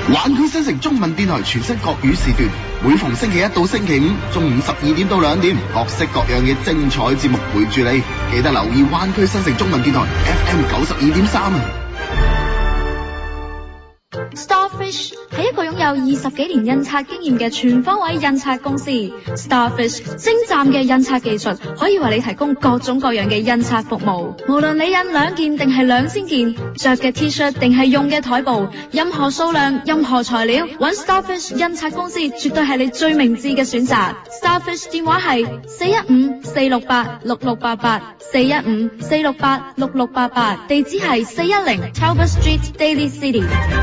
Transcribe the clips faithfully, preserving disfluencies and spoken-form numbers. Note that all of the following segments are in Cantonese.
灣區新城中文電台全新國語時段，每逢星期一到星期五中午十二點到兩點，各式各樣嘅精彩節目陪住你，記得留意灣區新城中文電台 F M 九十二點三啊。 Starfish 係一個擁有二十幾年印刷經驗嘅全方位印刷公司。Starfish 精湛嘅印刷技術可以為你提供各種各樣嘅印刷服務。無論你印兩件定係兩千件，着嘅 T-shirt 定係用嘅台布，任何數量、任何材料，揾 Starfish 印刷公司絕對係你最明智嘅選擇。Starfish 電話係四一五四六八六六八八，四一五四六八六六八八，地址係四一零 Talbot Street Daly City。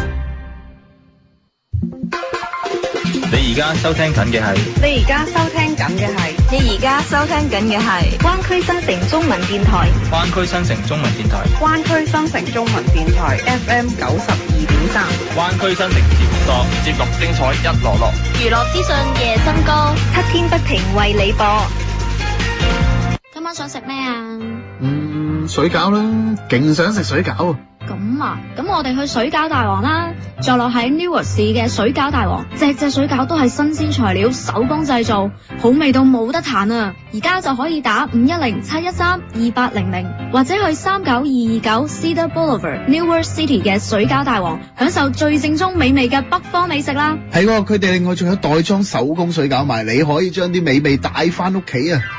你而家收聽緊嘅係， 你而家收聽緊嘅係，你而家收聽緊嘅係灣區新城中文電台， 灣區新城中文電台， 灣區新城中文電台 F M 九十二點三， 灣區新城節目多，節目精彩一籮籮， 娛樂資訊夜深歌， 七天不停為你播。 今晚想食咩啊？ 嗯，水餃啦，勁想食水餃。 咁啊，咁我哋去水餃大王啦，坐落喺 Newark 市嘅水餃大王，隻隻水餃都係新鮮材料，手工製造，好味到冇得彈啊！而家就可以打五一零七一三二八零零，或者去三九二二九 Cedar Boulevard Newark City 嘅水餃大王，享受最正宗美味嘅北方美食啦。 係喎，佢哋另外仲有袋裝手工水餃賣，你可以將啲美味帶翻屋企啊！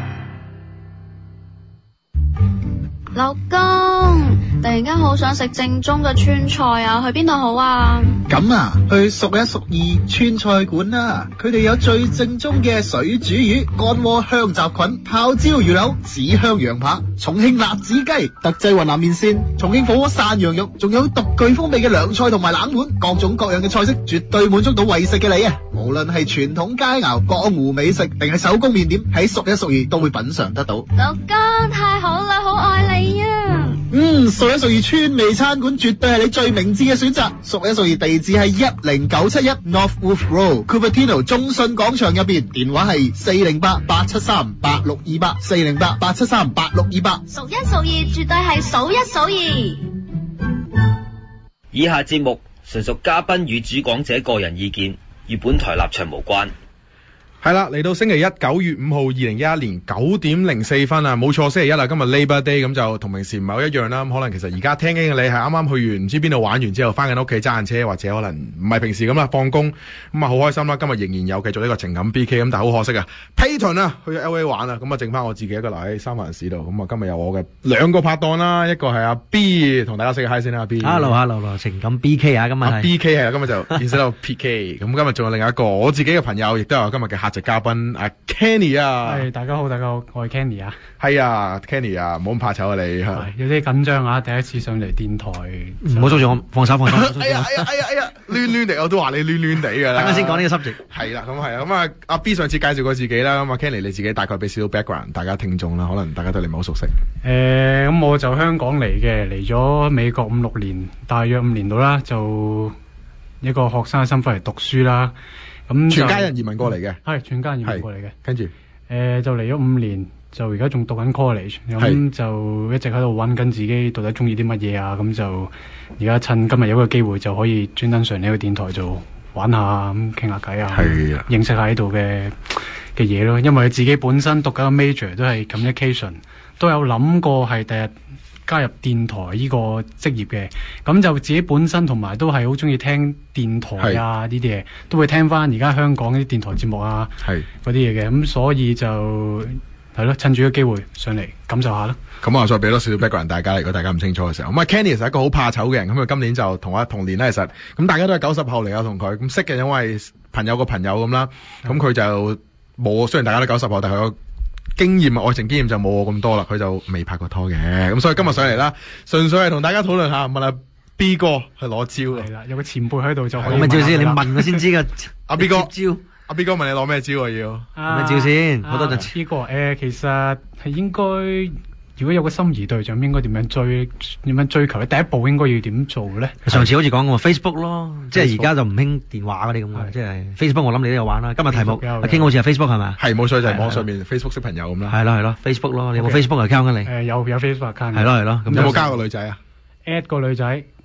老公，突然間好想食正宗嘅川菜啊，去邊度好啊？ 咁啊，去熟一熟二川菜館啦，佢哋有最正宗嘅水煮魚、乾鍋香雜菌、泡椒魚柳、紫香羊扒、重慶辣子雞、特製雲南麵線、重慶火鍋涮羊肉，仲有獨具風味嘅涼菜同埋冷盤，各種各樣嘅菜式，絕對滿足到為食嘅你啊！無論係傳統佳肴、江湖美食，定係手工麵點，喺熟一熟二都會品嘗得到。 老公，太好啦，好愛你啊！ 嗯，熟一熟二川味餐館絕對係你最明智嘅選擇。熟一熟二地址係一零九七一 North Wolf Road，Cupertino 中信廣場入邊，電話係四零八八七三八六二八，四零八八七三八六二八。 熟一熟二絕對係數一數二。 以下節目純屬嘉賓與主講者個人意見，與本台立場無關。 係啦，嚟到星期一九月五號二零一一年九點零四分啊，冇錯，星期一啦，今日 Labor Day， 咁就同平時唔係好一樣啦。咁可能其實而家聽緊嘅你係啱啱去完唔知邊度玩完之後翻緊屋企揸緊車，或者可能唔係平時咁啦，放工咁啊好開心啦。今日仍然有繼續呢個情感 B K， 咁但係好可惜啊 Payton 啊去咗 L A 玩啊，咁啊剩翻我自己一個留喺三藩市度。咁啊今日有我嘅兩個拍檔啦，一個係阿 B， 同大家 say hi 先啦，阿 B。 Hello Hello， 情感 B K 啊，今日係 B K 係今日就變成到 P K。咁今日仲有另外一個我自己嘅朋友，亦都有今日嘅客席嘉賓阿 Kenny 啊。 係大家好，大家好，我係 Kenny 啊。 係啊 Kenny 啊，唔好咁怕醜啊你。 有啲緊張啊，第一次上嚟電台。 唔好捉住我，放手放手。 哎呀哎呀哎呀哎呀，攣攣地我都話你攣攣地㗎啦。 等陣先講呢個 subject。係啦，咁係啊，咁啊阿 B 上次介紹過自己啦，咁啊 Kenny 你自己大概俾少少 background 大家聽眾啦，可能大家對你唔係好熟悉。 誒，咁我就香港嚟嘅，嚟咗美國五六年，大約五年度啦，就一個學生嘅身份嚟讀書啦。咁全家人移民過嚟嘅。 係全家人移民過嚟嘅。 跟住誒就嚟咗五年，就而家仲讀緊 college，咁就一直喺度揾緊自己到底中意啲乜嘢啊，咁就而家趁今日有個機會就可以專登上呢個電台做玩下咁傾下偈啊，認識下喺度嘅嘅嘢咯。因為自己本身讀緊個 major 都係 communication， 都有諗過係第日加入電台呢個職業嘅，咁就自己本身同埋都係好中意聽電台啊呢啲嘢，都會聽翻而家香港啲電台節目啊嗰啲嘢嘅，咁所以就係咯，趁住個機會上嚟感受下咯。 咁啊，再俾多少少 background 大家，如果大家唔清楚嘅時候，咁啊 Kenny 其實係一個好怕醜嘅人，咁佢今年就同我同年啦，其實咁大家都係九十後嚟啊，同佢咁識嘅，因為朋友個朋友咁啦，咁佢就冇，雖然大家都九十後，但係佢經驗愛情經驗就冇我咁多啦，佢就未拍過拖嘅，咁所以今日上嚟啦，純粹係同大家討論下，問下 B 哥去攞招。係啦，有個前輩喺度就可以。 咩招先？你問佢先知㗎。 阿 B 哥招。 阿 B 哥問你攞咩招啊？要咩招先？好多陣。 B 哥誒，其實係應該。如果有個心儀對象，應該點樣追？點樣追求咧？第一步應該要點做咧？ 上次好似講過 Facebook 咯，即係而家就唔興電話嗰啲咁嘅，即係 Facebook 我諗你都有玩啦。今日題目阿傾好似係 Facebook 係咪？ 係冇錯，就係網上面 Facebook 識朋友咁啦。 係咯係咯 Facebook 咯，你有冇 Facebook account 㗎你？ 誒有有 Facebook account。 係咯係咯， 咁有冇加個女仔啊？ at 個女仔，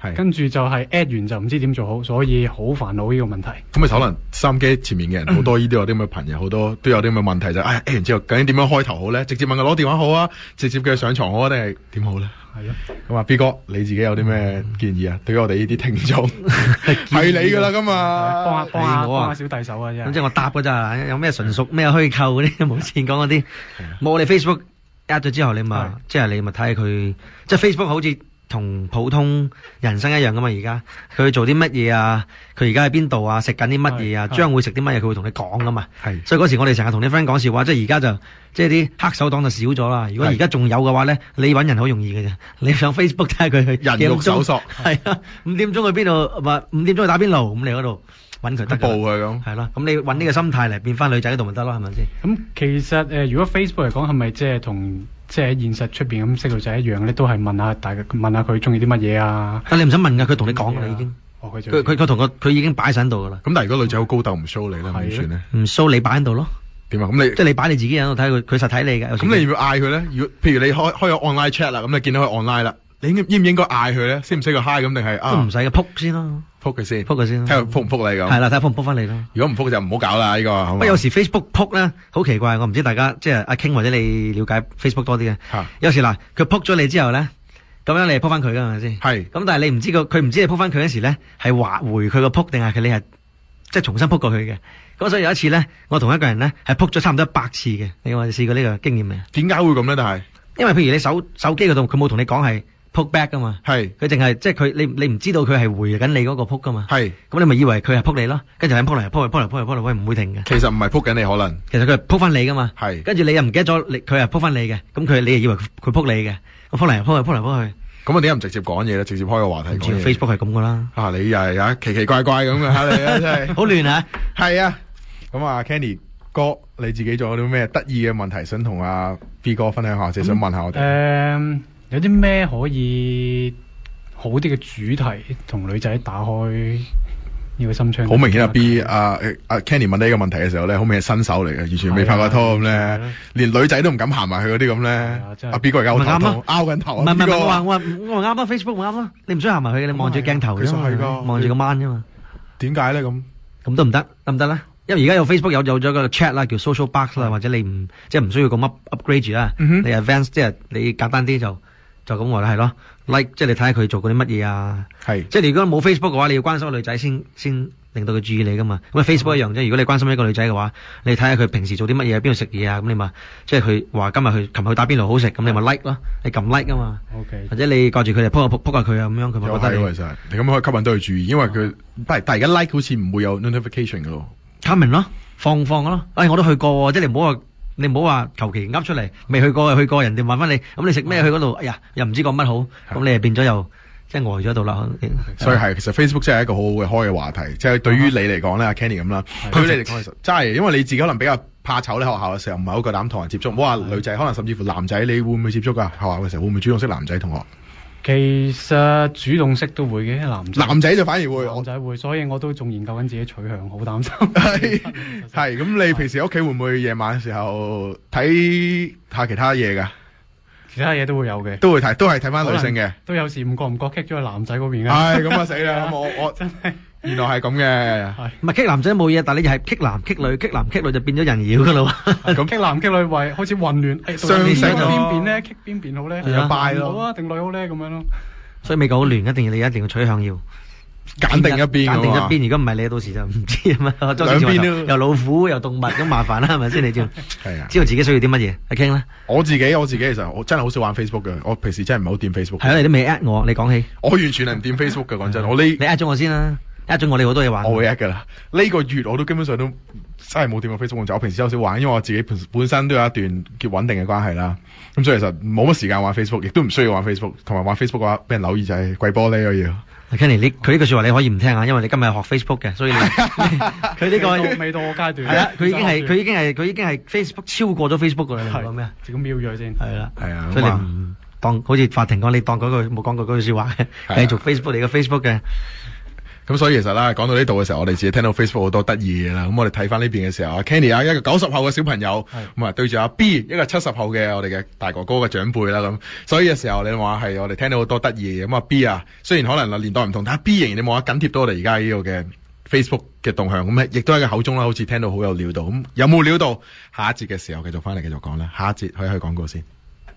跟住就係 at 完就唔知點做好，所以好煩惱呢個問題。 咁咪可能收音機前面嘅人好多呢啲有啲咁嘅朋友，好多都有啲咁嘅問題就係，唉 at 完之後究竟點樣開頭好咧？直接問佢攞電話好啊，直接叫佢上床好啊，定係點好咧？ 係咯。 咁啊 B 哥你自己有啲咩建議啊？對於我哋呢啲聽眾係你㗎啦，咁啊幫下幫下幫下小弟手啊，真係。 咁即係我答㗎咋，有咩純屬咩虛構嗰啲冇錢講嗰啲，冇我哋 Facebook at 咗之後你咪即係你咪睇下佢，即係 Facebook 好似同普通人生一樣噶嘛，而家佢做啲乜嘢啊？佢而家喺邊度啊？食緊啲乜嘢啊？將會食啲乜嘢？佢會同你講噶嘛。係，所以嗰時我哋成日同啲 friend 講笑話，即係而家就即係啲黑手黨就少咗啦。如果而家仲有嘅話咧，你揾人好容易嘅啫。你上 Facebook 睇下佢去人肉搜索， 係啊，五點鐘去邊度？話五點鐘去打邊爐，咁你嗰度揾佢得㗎。 報佢咁。係啦，咁你揾呢個心態嚟變翻女仔嗰度咪得咯，係咪先？ 咁其實誒，如果 Facebook 嚟講係咪即係同即係喺現實出邊咁識女仔一樣咧，都係問下大家問下佢中意啲乜嘢啊？ 但你唔使問㗎，佢同你講㗎啦已經。 哦，佢佢佢同個佢已經擺喺度㗎啦。 咁但係如果女仔好高竇唔 show 你咧，點算咧？ 唔 show 你擺喺度咯。 點啊？咁你即係你擺你自己喺度睇佢，佢實睇你㗎。 咁你要唔要嗌佢咧？如果譬如你開開咗 online chat 啦，咁你見到佢 online 啦，你應應唔應該嗌佢咧？識唔識個 hi 咁定係啊？ 都唔使嘅，撲先咯。 撲佢先， 撲佢先， 睇佢撲唔撲你咁。 係啦，睇下撲唔撲翻你咯。 如果唔撲就唔好搞啦，呢個。 不過有時 Facebook 撲咧好奇怪，我唔知大家即係阿 King 或者你了解 Facebook 多啲嘅。嚇。有時嗱，佢撲咗你之後咧，咁樣你係撲翻佢㗎係咪先？係。咁但係你唔知個佢唔知你撲翻佢嗰時咧係還回佢個撲定係佢你係即係重新撲過去嘅。咁所以有一次咧，我同一個人咧係撲咗差唔多一百次嘅。你有冇試過呢個經驗未？點解會咁咧？但係因為譬如你手手機嗰度佢冇同你講係。撲 back 噶嘛，係佢淨係即係佢你你唔知道佢係回緊你嗰個撲噶嘛，係咁你咪以為佢係撲你咯，跟住係撲嚟撲嚟撲嚟撲嚟撲嚟，喂唔會停嘅。其實唔係撲緊你可能，其實佢係撲翻你噶嘛，係跟住你又唔記得咗，你佢係撲翻你嘅，咁佢你又以為佢撲你嘅，咁撲嚟撲嚟撲嚟撲去，咁我點解唔直接講嘢咧？直接開個話題講嘢。Facebook 係咁噶啦，啊你又係啊奇奇怪怪咁嘅嚇你啊真係，好亂啊，係啊，咁啊 Kenny 哥你自己仲有啲咩得意嘅問題想同阿 B 哥分享下，即係想問下我哋。誒。有啲咩可以好啲嘅主題同女仔打開呢個心窗？好明顯啊 B 阿阿 Kenny 問呢個問題嘅時候咧，好明顯係新手嚟嘅，完全未拍過拖咁咧，連女仔都唔敢行埋去嗰啲咁咧。阿 B 哥而家好頭痛，拗緊頭。唔係唔係，我話我話我話啱啦 Facebook 我啱啦，你唔需要行埋去嘅，你望住鏡頭啫嘛，望住個 mon 啫嘛。點解咧咁？咁都唔得，得唔得咧？因為而家有 Facebook 有有咗個 chat 啦，叫 social box 啦，或者你唔即係唔需要咁 up upgrade 住啦，你 advance 即係你簡單啲就。就咁話啦，係咯 ，like 即係你睇下佢做過啲乜嘢啊，係，即係如果冇 Facebook 嘅話，你要關心個女仔先，先令到佢注意你噶嘛。咁啊 Facebook 一樣啫，如果你關心一個女仔嘅話，你睇下佢平時做啲乜嘢，邊度食嘢啊，咁你咪即係佢話今日去，琴日去打邊爐好食，咁你咪 like 咯，你撳 like 啊嘛。OK。或者你掛住佢嚟 po 下 po 下佢啊，咁樣佢咪覺得你。其實你咁可以吸引到佢注意，因為佢，但係而家 like 好似唔會有 notification 噶咯。comment 咯，放放咯，哎我都去過，即係你唔好話。你唔好話求其噏出嚟，未去過又去過，人哋問翻你，咁你食咩去嗰度？哎呀，又唔知講乜好，咁你又變咗又即係呆咗度啦。所以係，其實 Facebook 真係一個好好嘅開嘅話題，即係對於你嚟講咧，阿 Kenny 咁啦，對於你嚟講其實真係，因為你自己可能比較怕醜咧，學校嘅時候唔係好夠膽同人接觸，唔好話女仔，可能甚至乎男仔，你會唔會接觸㗎？學校嘅時候會唔會主動識男仔同學？其實主動識都會嘅，男仔男仔就反而會，男仔會，所以我都仲研究緊自己取向，好擔心。係係，咁你平時喺屋企會唔會夜晚嘅時候睇下其他嘢㗎？其他嘢都會有嘅，都會睇，都係睇翻女性嘅，都有時唔覺唔覺 kick 咗去男仔嗰邊嘅。係咁啊死啦！咁我我真係原來係咁嘅，係唔係 kick 男仔冇嘢，但係你係 kick 男 kick 女 kick 男 kick 女就變咗人妖㗎啦喎。咁 kick 男 kick 女為開始混亂，雙性邊邊咧 kick 邊邊好咧？有拜咯，好啊定女好咧咁樣咯。所以美國好亂，一定要你一定要取向要揀定一邊，揀定一邊。如果唔係你到時就唔知啊嘛。兩邊都又老虎又動物咁麻煩啦，係咪先？你知係啊，知道自己需要啲乜嘢，阿 King 咧。我自己我自己其實我真係好少玩 Facebook 嘅，我平時真係唔係好掂 Facebook。係啊，你都未 at 我，你講起。我完全係唔掂 Facebook 嘅，講真。我呢你 at 咗我先啦。一咗我哋好多嘢玩，我會 at 噶啦。呢個月我都基本上都真係冇掂過 Facebook 就我平時有少玩，因為我自己本本身都有一段叫穩定嘅關係啦。咁所以其實冇乜時間玩 Facebook，亦都唔需要玩 Facebook。同埋玩 Facebook 嘅話，俾人留意就係跪玻璃嘅嘢。Kenny，你佢呢句説話你可以唔聽啊，因為你今日學 Facebook 嘅，所以你佢呢個未到我階段。係啦，佢已經係佢已經係佢已經係 Facebook 超過咗 Facebook 噶啦。你講咩啊？自己瞄咗先。係啦，係啊。所以你唔當好似法庭講，你當嗰句冇講過嗰句説話嘅，繼續 Facebook 你嘅 Facebook 嘅。 咁所以其實啦，講到呢度嘅時候，我哋自己聽到 Facebook 好多得意嘅啦。咁我哋睇翻呢邊嘅時候，阿 Kenny 啊，一個九十後嘅小朋友，咁啊對住阿 B 一個七十後嘅我哋嘅大哥哥嘅長輩啦。咁所以嘅時候，你話係我哋聽到好多得意嘅。咁啊 B 啊，雖然可能年代唔同，但係 B 仍然你望下緊貼到我哋而家呢個嘅 Facebook 嘅動向，咁咧亦都喺個口中啦，好似聽到好有料到。咁有冇料到？下一節嘅時候繼續翻嚟繼續講啦。下一節可以去廣告先。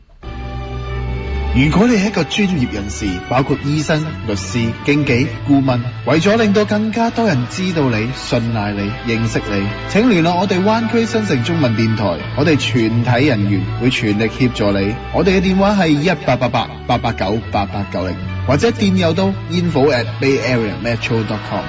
如果你係一個專業人士，包括醫生、律師、經紀、顧問，為咗令到更加多人知道你、信賴你、認識你，請聯絡我哋灣區新城中文電台，我哋全體人員會全力協助你。我哋嘅電話係一八八八八八九八八九零，或者電郵到 info at bay area metro dot com。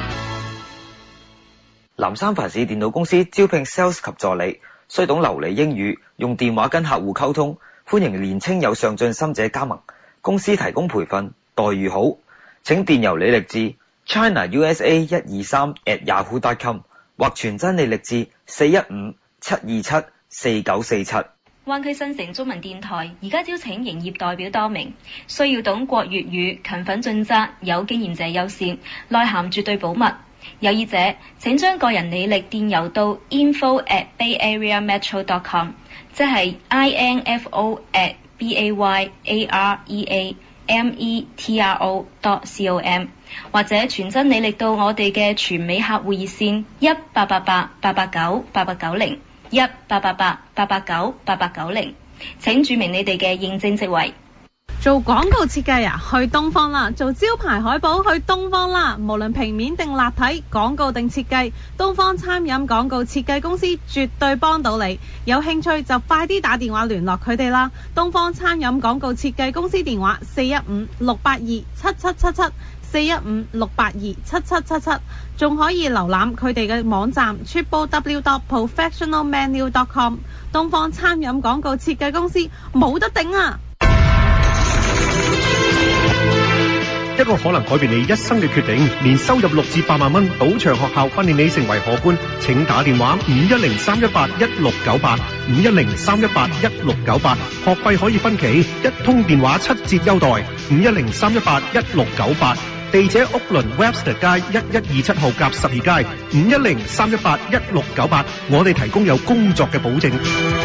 南三藩市電腦公司招聘 sales 及助理，須懂流利英語，用電話跟客戶溝通。歡迎年青有上進心者加盟，公司提供培訓，待遇好。請電郵履歷至 china u s a 一二三 at yahoo dot com 或傳真履歷至四一五七二七四九四七。 灣區新城中文電台而家招請營業代表多名，需要懂國粵語，勤奮盡責，有經驗者優先，內涵絕對保密。有意者請將個人履歷電郵到 info at bay area metro dot com， 即係 info at bay area metro dot com， 或者傳真履歷到我哋嘅全美客戶熱線一八八八八八九八八九零一八八八八八九八八九零，請註明你哋嘅認證職位。 做廣告設計啊，去東方啦；做招牌海報，去東方啦。無論平面定立體，廣告定設計，東方餐飲廣告設計公司絕對幫到你。有興趣就快啲打電話聯絡佢哋啦。東方餐飲廣告設計公司電話四一五六八二七七七七，四一五六八二七七七七，仲可以瀏覽佢哋嘅網站 triple w dot professional menu dot com。東方餐飲廣告設計公司冇得頂啊！ 一個可能改變你一生嘅決定，年收入六至八萬蚊，賭場學校訓練你成為荷官，請打電話五一零三一八一六九八五一零三一八一六九八，學費可以分期，一通電話七折優待，五一零三一八一六九八，地址屋倫 Webster 街一一二七號甲十二街，五一零三一八一六九八，我哋提供有工作嘅保證。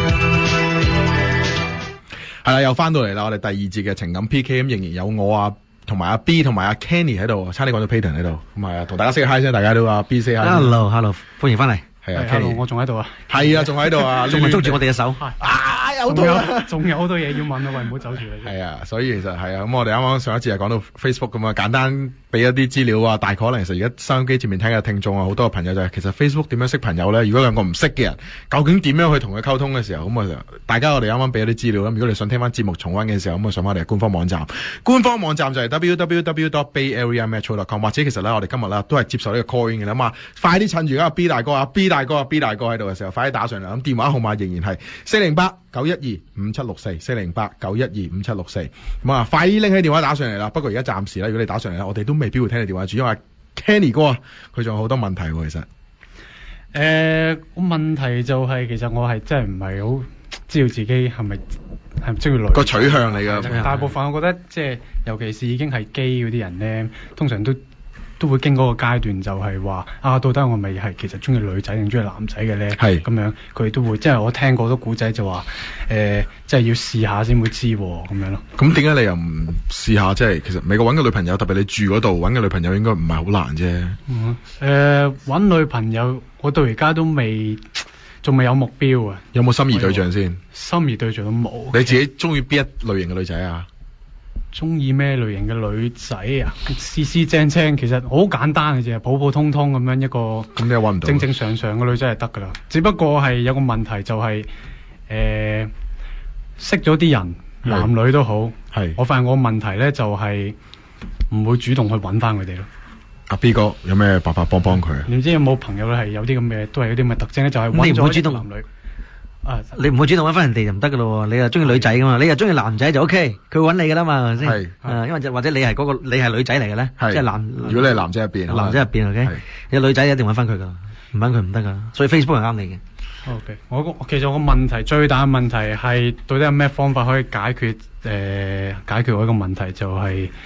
係啦，又翻到嚟啦，我哋第二節嘅情感 P K， 咁仍然有我啊。同埋阿 B 同埋阿 Kenny 喺度，差啲講到 Payton 喺度，咁係啊，同大家 say hi 先，大家都話 B say hi。Hello，Hello， 歡迎翻嚟。 係啊 ，Hello， 我仲喺度啊。 係啊，仲喺度啊， 仲捉住我哋嘅手。 啊，有到啊， 仲有好多嘢要問啊，喂，唔好走住啦。 係啊，所以其實係啊，咁我哋啱啱上一次係講到 Facebook 咁啊，簡單俾一啲資料啊，大概可能其實而家收音機前面聽嘅聽眾啊，好多嘅朋友就係其實 Facebook 點樣識朋友咧？如果兩個唔識嘅人，究竟點樣去同佢溝通嘅時候，咁啊，大家我哋啱啱俾一啲資料啦。如果你想聽翻節目重溫嘅時候，咁啊上翻我哋官方網站，官方網站就係 w w w dot bay area metro dot com， 或者其實咧我哋今日咧都係接受呢個 call in 嘅啦嘛，快啲趁住而家 B 大哥啊 B 大哥啊 B 大哥喺度嘅時候，快啲打上嚟。咁電話號碼仍然係四零八九一二五七六四四零八九一二五七六四，咁啊快啲拎起電話打上嚟啦。不過而家暫時咧，如果你打上嚟咧，我哋都未必會聽你電話住，因為 Kenny 哥啊，佢仲有好多問題喎。其實，誒、 呃，問題就係、是、其實我係真係唔係好知道自己係咪係唔中意女個取向嚟㗎。 大部分我覺得即係，尤其是已經係基嗰啲人咧，通常都都會經過個階段，就係話啊，到底我咪係其實中意女仔定中意男仔嘅咧？係咁樣，佢都會即係我聽過好多古仔就話誒，即係要試下先會知咁樣咯。 咁點解你又唔試下？即係其實美國揾個女朋友，特別你住嗰度揾個女朋友應該唔係好難啫。 嗯，誒、呃，揾女朋友我到而家都未，仲未有目標啊。 有冇心儀對象先？ 心儀對象都冇。 你自己中意邊一類型嘅女仔啊？ 中意咩類型嘅女仔啊？斯斯正正，其實好簡單嘅啫，普普通通咁樣一個。咁你又揾唔到？正正常常嘅女仔係得噶啦，只不過係有個問題就係、是，誒、呃，識咗啲人，男女都好，係。我發現我個問題咧就係、是、唔會主動去揾翻佢哋咯。 阿 B 哥有咩辦法幫幫佢啊？ 你唔知有冇朋友咧係有啲咁嘅，都係有啲咁嘅特徵咧，就係揾咗啲男女。 啊！你唔會主動揾翻人哋就唔得噶咯，你又中意女仔噶嘛，你又中意男仔就 O K，佢會揾你噶啦嘛，係咪先？係，啊，因為或者你係嗰、那個你係女仔嚟嘅咧，即係男。如果你係男仔入邊，男仔入邊 O K，有女仔一定揾翻佢噶，唔揾佢唔得噶，所以 Facebook 係啱你嘅。 O K，我其實我個問題最大嘅問題係到底有咩方法可以解決誒、呃、解決我呢個問題，就係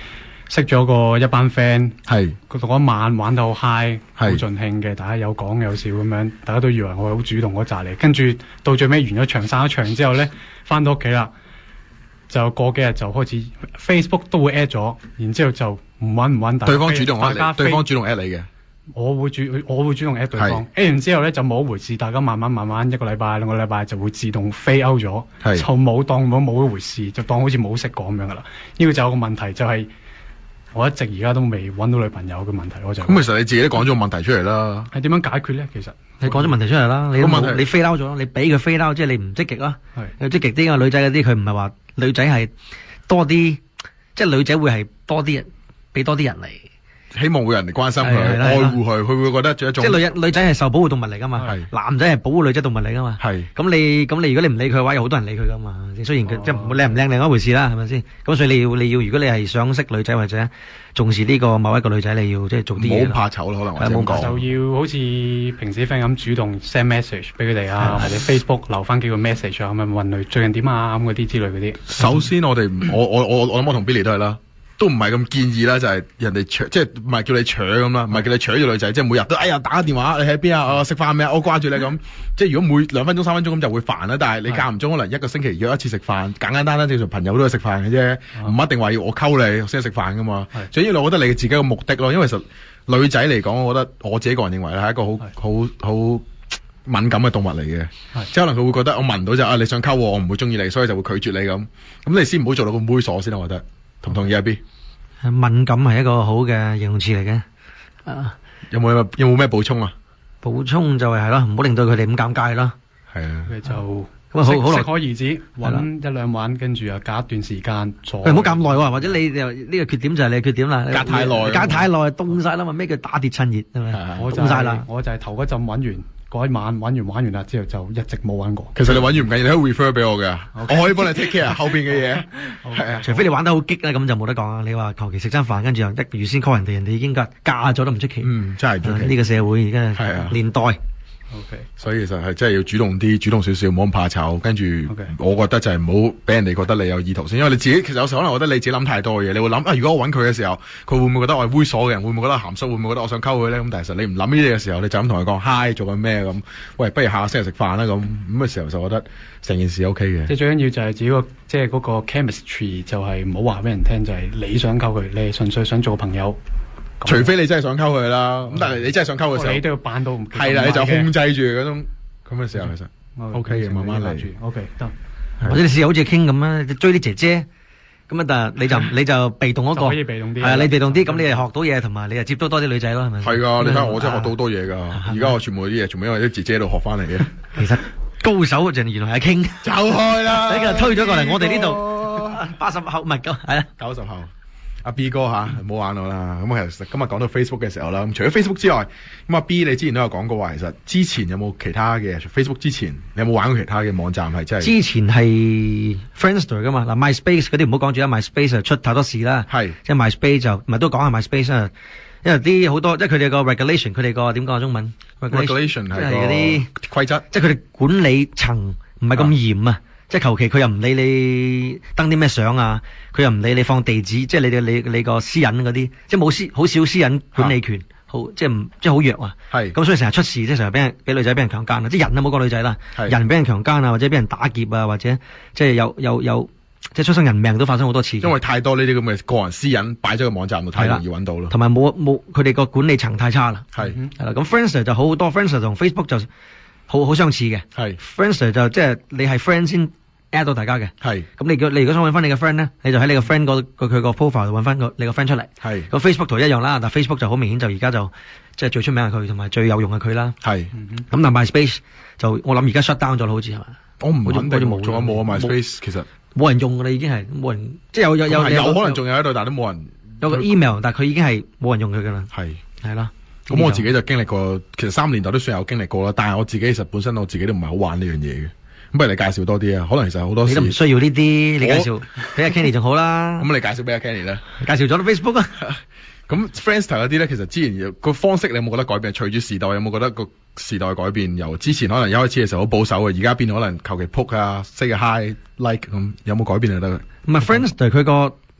識咗個一班 friend， 係佢嗰一晚玩到好 high，好係盡興嘅，大家有講有笑咁樣，大家都以為我係好主動嗰扎嚟，跟住到最尾完咗場散咗場之後咧，翻到屋企啦，就過幾日就開始 Facebook 都會 at 咗，然之後就唔揾唔揾，大家對方主動大家 at 你，對方主動 at 你嘅。 我會主我會主動 at 對方，at 完之後咧就冇一回事，大家慢慢慢慢一個禮拜兩個禮拜就會自動 fade out 咗， 係就冇當冇冇一回事，就當好似冇識過咁樣噶啦。呢個就有個問題就係、我一直而家都未揾到女朋友嘅問題，我就咁其實你自己都講咗個問題出嚟啦。 係點樣解決咧？其實你講咗問題出嚟啦，你個問題你 fade out 咗，你俾佢 fade out，即係你唔積極啦。 係有積極啲嘅女仔嗰啲，佢唔係話女仔係多啲，即係女仔會係多啲人，俾多啲人嚟。 希望會有人嚟關心佢、 係係啦愛護佢，佢會覺得做一種即係女人女仔係受保護動物嚟㗎嘛， 係男仔係保護女仔動物嚟㗎嘛。 係咁你咁你如果你唔理佢嘅話，有好多人理佢㗎嘛。雖然佢即係靚唔靚另一回事啦，係咪先？咁所以你要你要，如果你係想識女仔或者重視呢個某一個女仔，你要即係做啲嘢。 唔好怕醜咯，可能我咁講。 就要好似平時 friend 咁主動 send message 俾佢哋啊，或者 Facebook 留翻幾個 message 啊，咁樣問佢最近點啊咁嗰啲之類嗰啲。 首先我哋唔我我我我諗我同 Billy 都係啦。都唔係咁建議啦，就係、是、人哋搶，即係唔係叫你搶咁啦，唔係叫你搶住女仔，即係每日都哎呀打個電話，你喺邊啊？我食飯未啊？我掛住你咁。即係如果每兩分鐘三分鐘咁就會煩啦。但係你間唔中可能一個星期約一次食飯，簡簡單單正常朋友都係食飯嘅啫，唔一定話要我溝你先食飯噶嘛。所以我覺得你自己個目的咯，因為其實女仔嚟講，我覺得我自己個人認為係一個好好好敏感嘅動物嚟嘅，即係可能佢會覺得我聞到就啊你想溝我，我唔會中意你，所以就會拒絕你咁。咁你先唔好做到咁猥瑣先啦，我覺得。同唔同意阿 B？ 敏感係一個好嘅形容詞嚟嘅。啊， 有冇有冇咩補充啊？ 補充就係係咯，唔好令到佢哋咁尷尬咯。 係啊， 佢就咁啊好好適可而止，揾一兩晚，跟住又隔一段時間再。 唔好咁耐喎，或者你又呢個缺點就係你嘅缺點啦。 隔太耐， 隔太耐凍晒啦嘛，咩叫打鐵趁熱係咪？ 我凍晒啦， 我就係頭嗰陣揾完。嗰一晚玩完玩完啦，之後就一直冇玩過。 其實你玩完唔緊要，你可以 refer 俾我嘅，okay. 我可以幫你 take care 後邊嘅嘢。係啊， 除非你玩得好激咧，咁就冇得講啊！你話求其食餐飯，跟住又一預先 call 人哋，人哋已經嫁嫁咗都唔出奇。 嗯，真係唔出奇。 呢個社會而家係啊年代。 OK， 所以其實係真係要主動啲，主動少少，唔好咁怕醜。跟住，okay. 我覺得就係唔好俾人哋覺得你有意圖先，因為你自己其實有時可能覺得你自己諗太多嘢，你會諗啊，如果我揾佢嘅時候，佢會唔會覺得我係猥瑣嘅人？會唔會覺得鹹濕？會唔會覺得我想溝佢咧？咁但係其實你唔諗呢啲嘅時候，你就咁同佢講 hi 做緊咩咁？喂，不如下個星期食飯啦咁。咁嘅時候就覺得成件事 OK 嘅。 即係最緊要就係自己個即係嗰個 chemistry 就係唔好話俾人聽，就係、是、你想溝佢，你係純粹想做個朋友。 除非你真係想溝佢啦，咁但係你真係想溝嘅時候， 你都要扮到唔係啦，你就控制住嗰種。咁嘅時候其實 OK 嘅，慢慢嚟。 OK 得， 或者你試下好似傾咁啦，追啲姐姐，咁啊但係你就你就被動嗰個， 可以被動啲。 係啊，你被動啲，咁你係學到嘢，同埋你又接觸多啲女仔咯，係咪？ 係㗎，你睇下我真係學到好多嘢㗎。而家我全部啲嘢，全部因為啲姐姐度學翻嚟嘅。 其實高手就原來係傾， 走開啦！ 你就推咗過嚟我哋呢度，八十後唔係咁，係啊， 九十後。阿 B 哥吓，唔好玩我啦。咁其實今日講到 Facebook 嘅時候啦，咁除咗 Facebook 之外，咁阿 B 你之前都有講過話，其實之前有冇其他嘅 Facebook 之前，你有冇玩過其他嘅網站係真係？之前係 Friendster 噶嘛，嗱 MySpace 嗰啲唔好講住啦 ，MySpace 就出太多事啦。係，即係 MySpace 就唔係都講下 MySpace 啊，因為啲好多即係佢哋個 regulation，佢哋個點講中文 regulation 係嗰啲規則， 即係佢哋管理層唔係咁嚴啊。即係求其佢又唔理你登啲咩相啊，佢又唔理你放地址，即係你嘅你你個私隱嗰啲，即係冇私好少私隱管理權，啊、好即係唔即係好弱啊。係咁所以成日出事，即係成日俾人俾女仔俾人強姦啊，即係人都冇講女仔啦，人俾人強姦啊，或者俾人打劫啊，或者即係有有有即係出生人命都發生好多次。 因為太多呢啲咁嘅個人私隱擺咗個網站度，太容易揾到咯。 同埋冇冇佢哋個管理層太差啦。係係啦，咁 Friendster 就好好多 Friendster 同 Facebook 就好好相似嘅。係 Friendster 就即係你係 friend 先。add 到大家嘅，係咁你如果你如果想揾翻你嘅 friend 咧，你就喺你個 friend 個佢個 profile 度揾翻個你個 friend 出嚟。係咁 Facebook 圖一樣啦，但 Facebook 就好明顯就而家就即係最出名係佢，同埋最有用係佢啦。係，咁但 MySpace 就我諗而家 shut down 咗啦，好似係嘛？我唔肯定冇仲有冇啊 MySpace 其實冇人用㗎啦，已經係冇人，即係有有有有可能仲有喺度，但係都冇人有個 email，但係佢已經係冇人用佢㗎啦。係係啦， 咁我自己就經歷過，其實三年代都算有經歷過啦。但係我自己其實本身我自己都唔係好玩呢樣嘢嘅。咁不如你介紹多啲啊？可能其實好多時你都唔需要呢啲，你介紹俾阿 Kenny 仲好啦。咁你介紹俾阿 Kenny 咧？介紹咗都 Facebook 啊。咁 Friendster 嗰啲咧，其實之前個方式你有冇覺得改變？隨住時代有冇覺得個時代改變？由之前可能一開始嘅時候好保守嘅，而家變可能求其 poke 啊 say 個 hi like 咁，有冇改變就得？唔係 Friendster 佢個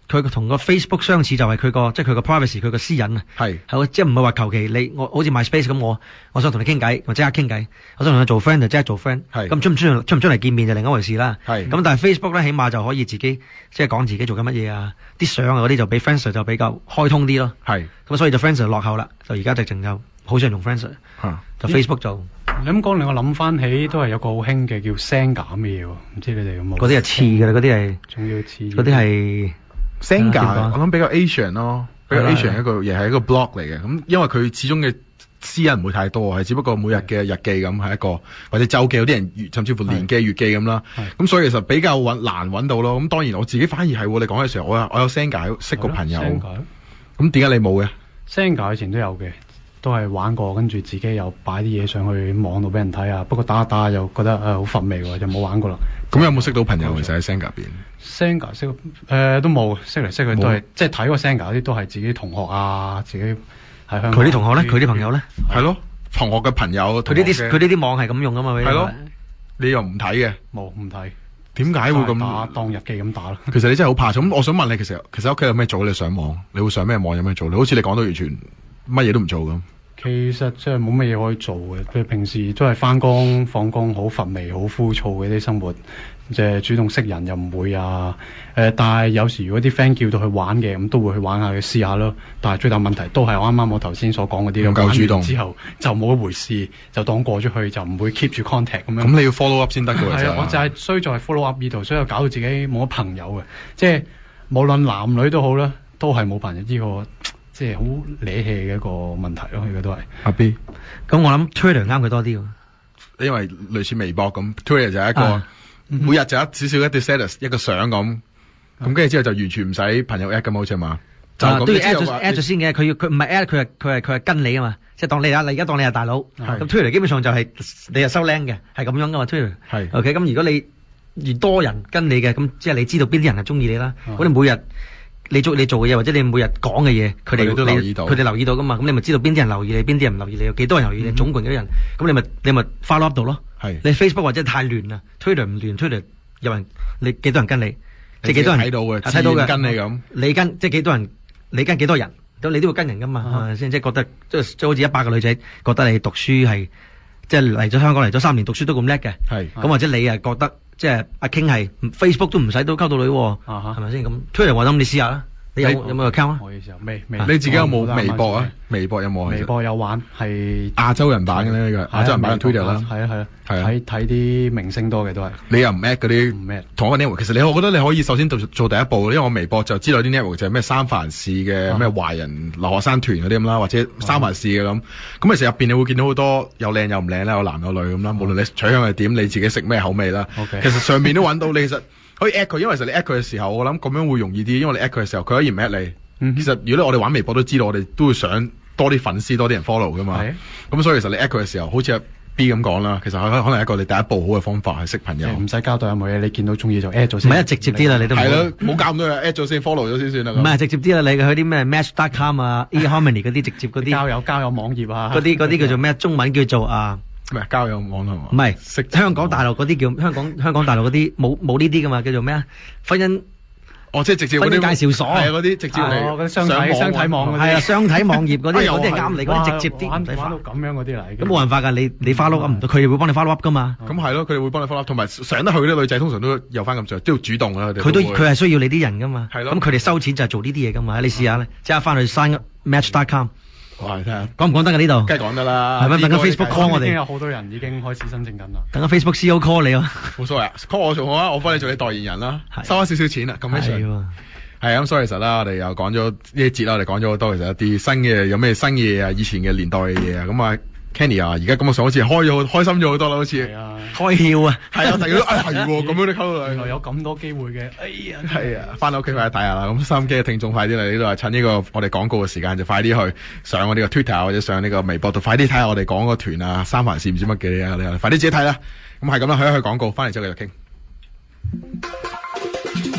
佢同個 Facebook 相似，就係佢個即係佢個 privacy，佢個私隱啊。 係係即係唔係話求其你我好似 MySpace 咁，我我想同你傾偈，我即刻傾偈；我想同你做 friend 就即刻做 friend。係咁出唔出出唔出嚟見面就另一回事啦。係咁，但係 Facebook 咧起碼就可以自己即係講自己做緊乜嘢啊，啲相啊嗰啲就比 Friendster 就比較開通啲咯。係咁，所以就 Friendster 落後啦，就而家直情就好少人用 Friendster。嚇，就 Facebook 就你咁講令我諗翻起都係有個好興嘅叫 Xanga 嘅嘢喎，唔知你哋有冇？ 嗰啲係似㗎啦，嗰啲係仲要似嗰啲係。 Xanga 我諗比較 Asian 咯，比較 Asian 一個嘢係一個 blog 嚟嘅，咁因為佢始終嘅私隱唔會太多，係只不過每日嘅日記咁係一個，或者週記，有啲人月甚至乎年記、月記咁啦。咁所以其實比較揾難揾到咯。咁當然我自己反而係你講嘅時候，我有我有 Xanga 識個朋友。咁點解你冇嘅 ？Xanga 以前都有嘅，都係玩過，跟住自己又擺啲嘢上去網度俾人睇啊。不過打下打下又覺得誒好乏味喎，就冇玩過啦。 咁有冇識到朋友其實喺 Xanga 入邊 ？Xanga 識誒、呃、都冇，識嚟識去都係即係睇過 Xanga 嗰啲都係自己同學啊，自己喺香港。 佢啲同學咧，佢啲朋友咧， 係咯，同學嘅朋友。 佢呢啲佢呢啲網係咁用噶嘛？ 係咯，你又唔睇嘅？ 冇唔睇。 點解會咁打當日記咁打咯？ 其實你真係好怕醜。咁我想問你，其實其實屋企有咩做？你上網，你會上咩網？有咩做？你好似你講到完全乜嘢都唔做咁。 其實即係冇乜嘢可以做嘅，譬如平時都係翻工放工，好乏味、好枯燥嘅啲生活，即係主動識人又唔會啊。誒、呃，但係有時如果啲 friend 叫到去玩嘅，咁都會去玩下去試下咯。但係最大問題都係我啱啱我頭先所講嗰啲， 唔夠主動之後就冇一回事，就當過咗去，就唔會 keep 住 contact 咁樣。 咁你要 follow up 先得㗎喎。 係啊，我就係衰在 follow up 呢度，所以搞到自己冇乜朋友嘅，即係無論男女都好啦，都係冇朋友呢、這個。即係好理氣嘅一個問題咯，呢個都係。阿 B， 咁我諗 Twitter 啱佢多啲喎， 因為類似微博咁 ，Twitter 就係一個、啊、每日就一少少一啲 status 一個相咁，咁跟住之後就完全唔使朋友 at 咁好似係嘛？就咁、啊、都要 at 咗 at 咗先嘅，佢要佢唔係 at 佢係佢係佢係跟你啊嘛，即係當你啊，你而家當你係大佬，咁 Twitter 基本上就係你係收靚嘅，係咁樣噶嘛 Twitter。係。OK，咁如果你越多人跟你嘅，咁即係你知道邊啲人係中意你啦，咁、啊、你每日。你做你做嘅嘢，或者你每日講嘅嘢，佢哋都留意到，佢哋留意到噶嘛？咁你咪知道邊啲人留意你，邊啲人唔留意你，有幾多人留意你，嗯、總共幾多人？咁你咪你咪 follow up 到咯。係你 Facebook 或者太亂啦 ，Twitter 唔亂 ，Twitter 有人你幾多人跟你，即係幾多人睇到嘅，睇到嘅跟你咁。你跟即係幾多人？你跟幾多人？咁你都會跟人噶嘛？係咪先？即係覺得即係即係好似一百個女仔覺得你讀書係即係嚟咗香港嚟咗三年讀書都咁叻嘅。係咁或者你係覺得即係阿 King 係 Facebook 都唔使都溝到女，係咪先？咁 Twitter 話咁你試下啦。你有有冇 account 啊？我嘅時候未未。你自己有冇微博啊？微博有冇？ 微博有玩，係亞洲人版嘅呢個亞洲人版嘅 Twitter 啦。 係啊係啊係啊。睇睇啲明星多嘅都係。 你又唔 at 嗰啲？唔 at。同一個 network，其實你我覺得你可以首先做做第一步，因為我微博就知道啲 network 就係咩三藩市嘅咩華人留學生團嗰啲咁啦，或者三藩市嘅咁。咁其實入邊你會見到好多有靚有唔靚啦，有男有女咁啦。無論你取向係點，你自己食咩口味啦。其實上邊都揾到你，其實。可以 at 佢，因為其實你 at 佢嘅時候，我諗咁樣會容易啲，因為你 at 佢嘅時候，佢可以唔 at 你。嗯、其實如果我哋玩微博都知道，我哋都會想多啲粉絲、多啲人 follow 噶嘛。咁所以其實你 at 佢嘅時候，好似阿 B 咁講啦，其實可可能係一個你第一步好嘅方法係識朋友。唔使交代有冇嘢，你見到中意就 at 咗先。唔係直接啲啦，你都係咯，冇搞咁多嘢 at 咗先 follow 咗先算啦。唔係直接啲啦，你去啲咩 match dot com 啊、eHarmony 嗰啲直接嗰啲交友交友網頁啊，嗰啲嗰啲叫做咩？中文叫做啊。唔係交友網絡，唔係香港大陸嗰啲叫香港香港大陸嗰啲冇冇呢啲噶嘛，叫做咩啊？婚姻哦，即係直接嗰啲介紹所，係啊嗰啲直接嚟嗰啲相睇相睇網，係啊相睇網頁嗰啲嗰啲係啱你嗰啲直接啲，玩到咁樣嗰啲嚟。咁冇辦法㗎，你你 follow up 唔到，佢哋會幫你 follow up 㗎嘛。咁係咯，佢哋會幫你 follow up，同埋上得去啲女仔通常都有翻咁上，都要主動啦。佢都佢係需要你啲人㗎嘛。係咯。咁佢哋收錢就係做呢啲嘢㗎嘛。你試下咧，即刻翻去 sign match dot com。哇！睇下講唔講得㗎呢度？梗係講得啦。係咪？等緊 Facebook call 我哋。已經有好多人已經開始申請緊啦。等緊 Facebook C E O call 你啊！冇所謂啊 ，call 我做好啊，我幫你做你代言人啦，收翻少少錢啦，咁樣算。係咁，所以其實啦，我哋又講咗呢一節啦，我哋講咗好多其實一啲新嘅，有咩新嘢啊，以前嘅年代嘅嘢啊，咁啊 Kenny 啊，而家感覺上好似開咗開心咗好多啦，好似係啊，開竅啊，係啊，大家都啊係喎，咁樣都溝到原來有咁多機會嘅，哎呀，係啊，翻到屋企快啲睇下啦，咁收音機嘅聽眾快啲嚟呢度，趁呢個我哋廣告嘅時間就快啲去上我哋個 Twitter 或者上呢個微博度，快啲睇下我哋講個團啊，三藩市唔知乜嘅啊，你快啲自己睇啦，咁係咁啦，去一去廣告，翻嚟之後繼續傾。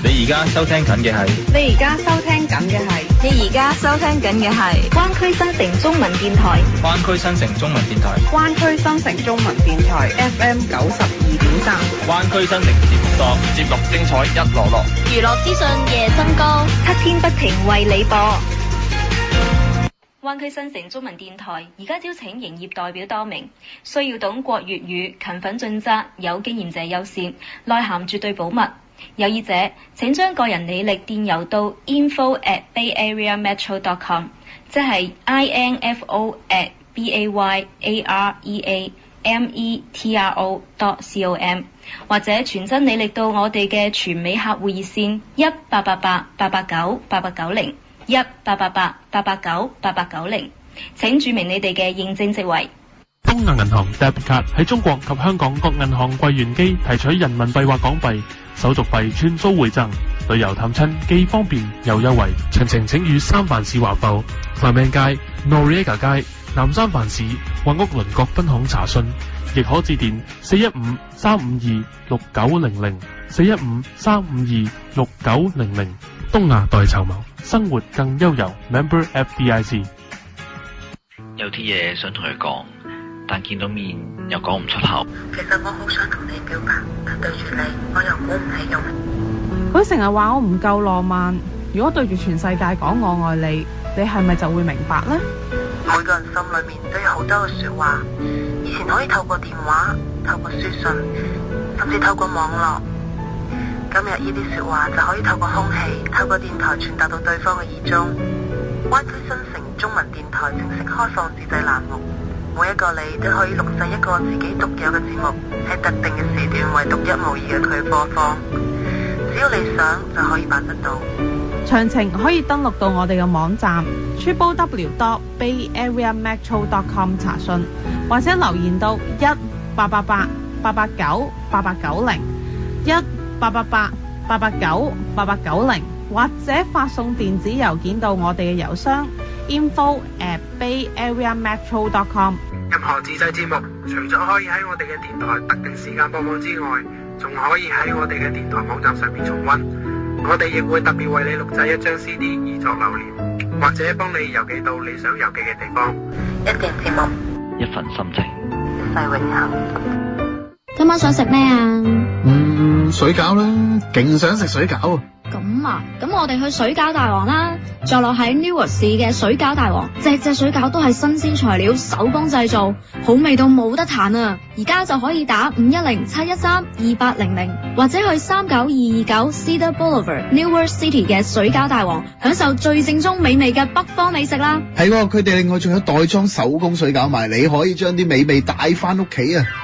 你而家收聽緊嘅係， 你而家收聽緊嘅係，你而家收聽緊嘅係灣區新城中文電台， 灣區新城中文電台， 灣區新城中文電台 F M 九十二點三， 灣區新城節目檔，節目精彩一籮籮， 娛樂資訊夜深歌， 七天不停為你播。 灣區新城中文電台而家招請營業代表多名，需要懂國粵語、勤奮盡責、有經驗者優先，內涵絕對保密。有意者請將個人履歷電郵到 info at bayareametro dot com， 即係 info at bayareametro dot com， 或者傳真履歷到我哋嘅全美客戶熱線一八八八八八九八八九零。一八八八八八九八八九零，請注明你哋嘅認證職位。 東亞銀行 Debit 卡喺中國及香港各銀行櫃員機提取人民幣或港幣，手續費全數回贈，旅遊探親既方便又優惠。詳情請與三藩市華埠、Clement 街、Noriega 街、南三藩市或屋鄰國分行查詢，亦可致電四一五三五二六九零零四一五三五二六九零零。東亞代籌謀，生活更悠遊。Member F D I C。 有啲嘢想同佢講，但見到面又講唔出口。 其實我好想同你表白，但對住你，我又鼓唔起勇氣。 佢成日話我唔夠浪漫，如果對住全世界講我愛你，你係咪就會明白呢？ 每個人心裏面都有好多嘅說話，以前可以透過電話、透過書信，甚至透過網絡。今日呢啲說話就可以透過空氣、透過電台傳達到對方嘅耳中。灣區新城中文電台正式開放自製欄目，每一個你都可以錄製一個自己獨有嘅節目，喺特定嘅時段為獨一無二嘅佢播放。只要你想，就可以辦得到。 詳情可以登錄到我哋嘅網站 triple w dot bay area metro dot com 查詢，或者留言到一八八八八八九八八九零一八八八八八九八八九零，或者發送電子郵件到我哋嘅郵箱 info at bay area metro dot com。 任何自製節目，除咗可以喺我哋嘅電台特定時間播放之外，仲可以喺我哋嘅電台網站上面重溫。我哋亦會特別為你錄製一張 C D 以作留念，或者幫你郵寄到你想郵寄嘅地方。 一段節目， 一份心情， 一世永恆。 今晚想食咩啊？ 嗯，水餃啦，勁想食水餃。 咁啊，咁我哋去水餃大王啦，坐落喺 Newark 市嘅水餃大王，隻隻水餃都係新鮮材料，手工製造，好味到冇得彈啊！而家就可以打五一零七一三二八零零，或者去三九二二九 Cedar Boulevard Newark City 嘅水餃大王，享受最正宗美味嘅北方美食啦。 係，佢哋另外仲有袋裝手工水餃賣，你可以將啲美味帶翻屋企啊！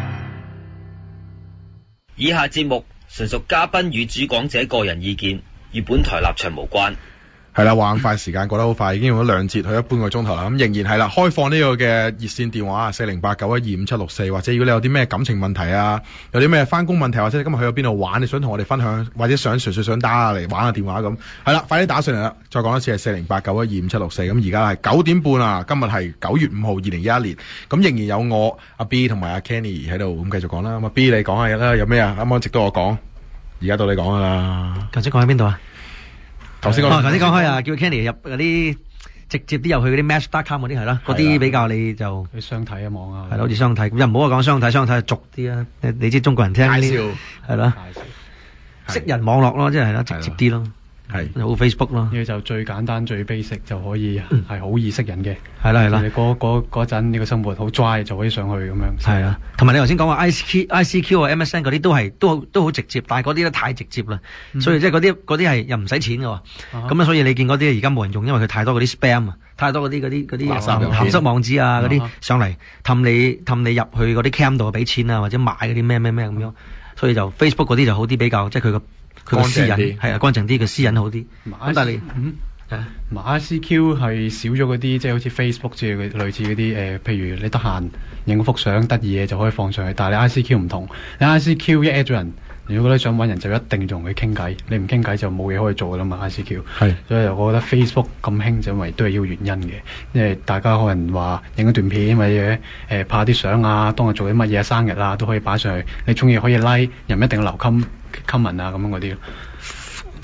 以下節目純屬嘉賓與主講者個人意見，與本台立場無關。 係啦，話咁快時間過得好快，已經用咗兩節去咗半個鐘頭啦。咁仍然係啦，開放呢個嘅熱線電話啊，四零八九一二五七六四，或者如果你有啲咩感情問題啊，有啲咩翻工問題，或者你今日去咗邊度玩，你想同我哋分享，或者想純粹想打下嚟玩下電話咁，係啦，快啲打上嚟啦！再講一次係四零八九一二五七六四。咁而家係九點半啊，今日係九月五號二零一一年。咁仍然有我阿 B 同埋阿 Kenny 喺度，咁繼續講啦。咁阿 B 你講下啦，有咩啊？啱啱值得我講，而家到你講噶啦。 頭先講喺邊度啊？頭先講，頭先講開啊，叫 Kenny 入嗰啲直接啲入去嗰啲 match dot com 嗰啲係啦，嗰啲比較你就去相睇啊網啊， 係咯，好似相睇，又唔好話講相睇，相睇就俗啲啦。你知中國人聽呢啲係咯，識人網絡咯，即係啦，直接啲咯。係好 Facebook 咯， 呢個就最簡單最 basic 就可以係好易識人嘅， 係啦係啦。 你嗰嗰嗰陣呢個生活好 dry 就可以上去咁樣。 係啦，同埋你頭先講話 I C Q、I C Q 啊、M S N 嗰啲都係都都好直接，但係嗰啲咧太直接啦，嗯、所以即係嗰啲嗰啲係又唔使錢嘅喎。咁啊，所以你見嗰啲而家冇人用，因為佢太多嗰啲 spam 啊，太多嗰啲嗰啲嗰啲鹹濕網址啊嗰啲上嚟氹你氹你入去嗰啲 cam 度俾錢啊，或者買嗰啲咩咩咩咁樣，所以就 Facebook 嗰啲就好啲比較，即係佢個。佢個私隱係啊，乾淨啲嘅私隱好啲。咁但係你嗯誒 I C Q 係少咗嗰啲，即係好似 Facebook 之類類似嗰啲誒，譬如你得閒影幅相得意嘢就可以放上去。但係你 I C Q 唔同，你 I C Q 一 at 咗人，如果你想揾人就一定要同佢傾偈，你唔傾偈就冇嘢可以做㗎啦嘛。I C Q 係，所以我覺得 Facebook 咁興就因為都係呢個原因嘅，因為大家可能話影一段片或者誒、呃、拍啲相啊，當日做啲乜嘢生日啊都可以擺上去，你中意可以 like，又唔一定要留 com comment 啊咁樣嗰啲咯。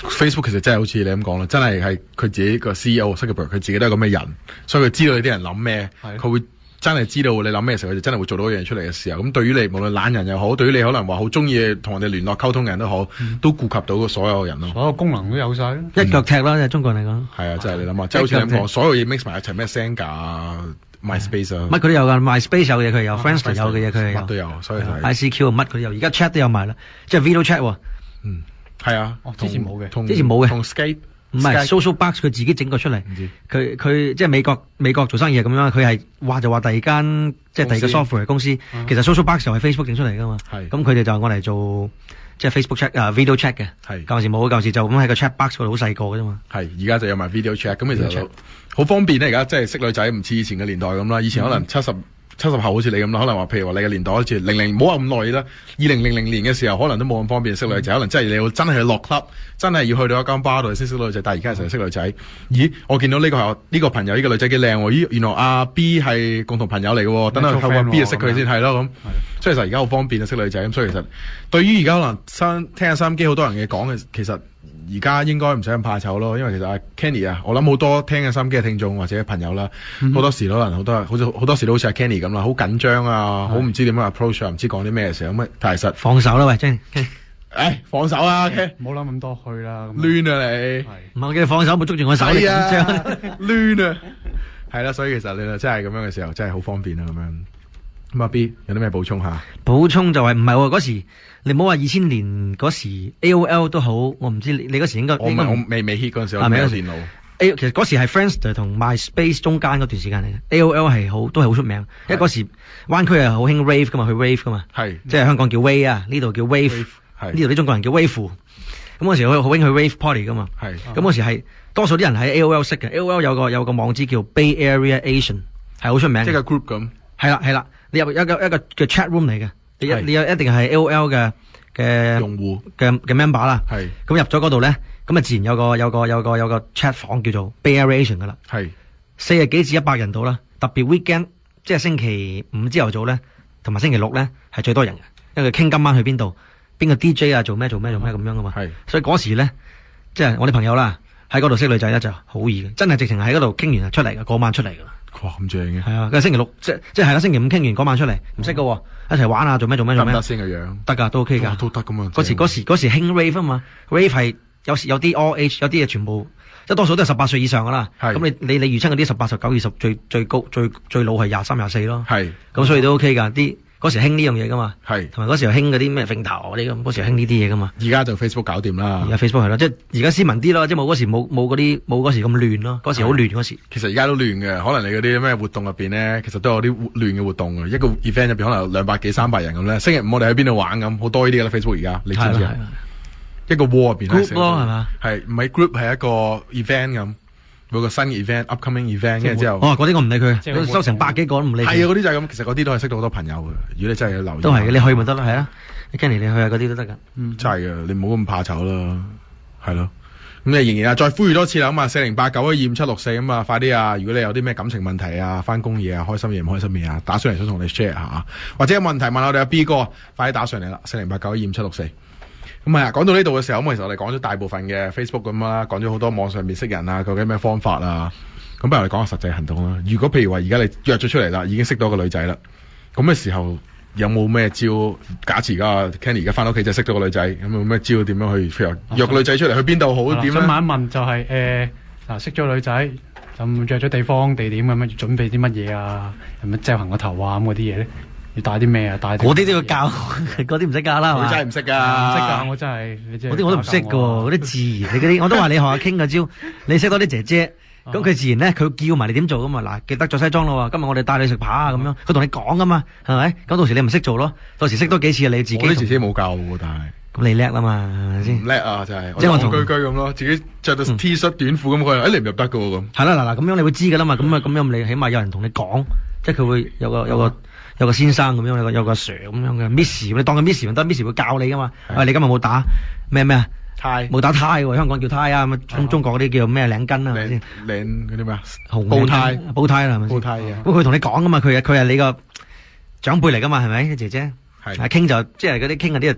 Facebook 其實真係好似你咁講啦，真係係佢自己個 C E O Zuckerberg 佢自己都係咁嘅人，所以佢知道你啲人諗咩，佢會真係知道你諗咩時候，佢就真係會做到一樣嘢出嚟嘅時候。咁對於你無論懶人又好，對於你可能話好中意同人哋聯絡溝通嘅人都好，嗯、都顧及到個所有人咯。 所有功能都有晒， 嗯、一腳踢啦，即係中國人嚟講。係啊，真係你諗下，即係好似你咁講，所有嘢 mix 埋一齊，咩 Senga 啊、MySpace 啊， 乜佢都有㗎，MySpace 有嘅佢有 ，Friendster 有嘅嘢佢有， 乜都有，所以就係 I C Q 乜佢有，而家 chat 都有埋啦，即係 video chat 喎。 嗯，係啊， 之前冇嘅， 之前冇嘅， 同 Skype 唔係 Social Box 佢自己整個出嚟，佢佢即係美國美國做生意係咁樣，佢係話就話第二間即係第二個 software 公司，其實 Social Box 就係 Facebook 整出嚟㗎嘛，咁佢哋就我嚟做即係 Facebook chat 啊 video chat 嘅，舊時冇，舊時就咁喺個 chat box 嗰度好細個㗎啫嘛， 係而家就有埋 video chat，咁其實好方便咧，而家即係識女仔唔似以前嘅年代咁啦，以前可能七十。七十後好似你咁啦，可能話譬如話你嘅年代好似零零，唔好話咁耐啦，二零零零年嘅時候可能都冇咁方便識女仔，嗯、可能真係你要真係去落 club，真係要去到一間 bar 度先識到女仔。但係而家成日識女仔，咦？我見到呢、呢個係呢、呢個朋友，呢、呢個女仔幾靚喎，咦？原來阿 B 係共同朋友嚟嘅，等下透過 B 就識佢先係咯咁。所以其實而家好方便啊，識女仔咁。所以其實對於而家可能收聽下收音機好多人嘅講嘅，其實。而家應該唔使咁怕醜咯，因為其實阿 Kenny 啊，我諗好多聽嘅收音機嘅聽眾或者朋友啦，好、嗯、多時可能好多好似好多時都好似阿 Kenny 咁啦，好緊張啊，好唔知點樣 approach 啊，唔知講啲咩嘅時候咁啊，但係實放手啦喂，真係， 誒放手啊， 唔好諗咁多去啦， 亂啊你， 唔係我叫你放手，冇捉住我手， 係啊，亂啊，係啦，所以其實你真係咁樣嘅時候真係好方便啊咁樣。咁阿 B 有啲咩補充下？ 補充就係唔係喎嗰時。你唔好話二千年嗰時 A O L 都好，我唔知你你嗰時應該我唔係我未未 hit 嗰陣時，我未有電腦。 A 其實嗰時係 Friendster 同 MySpace 中間嗰段時間嚟嘅 ，A O L 係好都係好出名，因為嗰時灣區係好興 rave 噶嘛，去 rave 噶嘛， 係即係香港叫 Wave 啊，呢度叫 Wave，呢度啲中國人叫 Wave。咁嗰時好好興去 rave party 噶嘛，係咁嗰時係多數啲人喺 A O L 識嘅 ，A O L 有個有個網址叫 Bay Area Asian， 係好出名， 即係個 group 咁。係啦係啦，你入一個一個嘅 chat room 嚟嘅。你有你有一定係 A O L 嘅嘅用戶嘅嘅 member 啦，係咁入咗嗰度咧，咁啊自然有個有個有個有個 chat 房叫做 Bay Area Asian 噶啦，係四十幾至一百人到啦，特別 weekend 即係星期五朝頭早咧，同埋星期六咧係最多人嘅，因為佢傾今晚去邊度，邊個 D J 啊做咩做咩做咩咁樣噶嘛，係所以嗰時咧即係我啲朋友啦喺嗰度識女仔咧就好易嘅，真係直情喺嗰度傾完就出嚟嘅，嗰晚出嚟噶啦。 哇咁正嘅， 係啊，跟住星期六即即係啦，星期五傾完嗰晚出嚟，唔識嘅，一齊玩啊，做咩做咩做咩？ 得先嘅樣， 得噶，都 OK 噶， 都得咁啊。 嗰時嗰時嗰時興 rave 啊嘛 ，rave 係有時有啲 all age， 有啲嘢全部即係多數都係十八歲以上噶啦。咁你你你預測嗰啲十八、十九、二十最最高最最老係廿三、廿四咯。係，咁所以都 OK 噶啲。嗰時興呢樣嘢噶嘛，係，同埋嗰時又興嗰啲咩揈頭嗰啲咁，嗰時又興呢啲嘢噶嘛。 而家就 Facebook 搞掂啦。 而家 Facebook 係咯，即係而家斯文啲咯，即係冇嗰時冇冇嗰啲冇嗰時咁亂咯。嗰時好亂嗰時。 其實而家都亂嘅，可能你嗰啲咩活動入邊咧，其實都有啲亂嘅活動嘅。一個 event 入邊可能有兩百幾三百人咁咧。星期五我哋喺邊度玩咁，好多呢啲嘅啦。Facebook 而家你知唔知啊？一個 wall 入邊 group 咯係嘛？ 係唔係 group 係一個 event 咁？每個新 event、upcoming event，跟住之後， 哦，嗰啲我唔理佢，收成百幾個都唔理。係啊，嗰啲就係咁，其實嗰啲都係識到好多朋友嘅。如果你真係要留意， 都係嘅，你去咪得啦，係啊，你 Kenny 你去啊，嗰啲都得㗎。 嗯，真係嘅，你唔好咁怕醜啦，係咯。咁你仍然啊，再呼籲多次啦，咁啊，四零八九一二五七六四咁啊，快啲啊！如果你有啲咩感情問題啊、翻工嘢啊、開心嘢唔開心嘢啊，打上嚟想同你 share 下，或者有問題問我哋阿 B 哥，快啲打上嚟啦，四零八九一二五七六四。咁係啊，講到呢度嘅時候，咁其實我哋講咗大部分嘅 Facebook 咁啦，講咗好多網上面識人啊，究竟咩方法啊？咁不如我哋講下實際行動啦。如果譬如話而家你約咗出嚟啦，已經識到個女仔啦，咁嘅時候有冇咩招？假設而家 Kenny 而家翻到屋企就識到個女仔，有冇咩招？點樣去譬如約個女仔出嚟去邊度好？點樣？ 想問一問就係誒嗱，識咗女仔咁約咗地方地點咁樣，要準備啲乜嘢啊？有冇遮行個頭啊咁嗰啲嘢咧？要帶啲咩啊？帶嗰啲都要教，嗰啲唔識教啦，係嘛？ 真係唔識噶， 唔識噶，我真係嗰啲我都唔識噶，嗰啲自然你嗰啲，我都話你學下傾個招，你識多啲姐姐，咁佢自然咧，佢叫埋你點做噶嘛？嗱，記得着西裝咯，今日我哋帶你食扒啊咁樣，佢同你講噶嘛，係咪？咁到時你唔識做咯，到時識多幾次你自己。 我啲姐姐冇教喎，但係咁你叻啦嘛，係咪先？ 唔叻啊，就係即係我同居居咁咯，自己着到 T 恤短褲咁，佢話誒你唔入得噶喎咁。 係啦，嗱嗱咁樣你會知噶啦嘛，咁啊咁樣你起碼有人同你講，即係佢會有個有個。有個先生咁樣，有個有個 Sir 咁樣嘅 Miss，你當佢 Miss 咪得 ，Miss 會教你噶嘛。喂，你今日冇打咩咩啊？呔冇打呔喎，香港叫呔啊，咁中中國嗰啲叫咩領巾啊？係咪先？ 領嗰啲咩啊？ 紅煲呔， 煲呔啦，係咪先？ 煲呔嘅。 咁佢同你講噶嘛，佢係佢係你個長輩嚟噶嘛，係咪？姐姐係傾就即係嗰啲傾嗰啲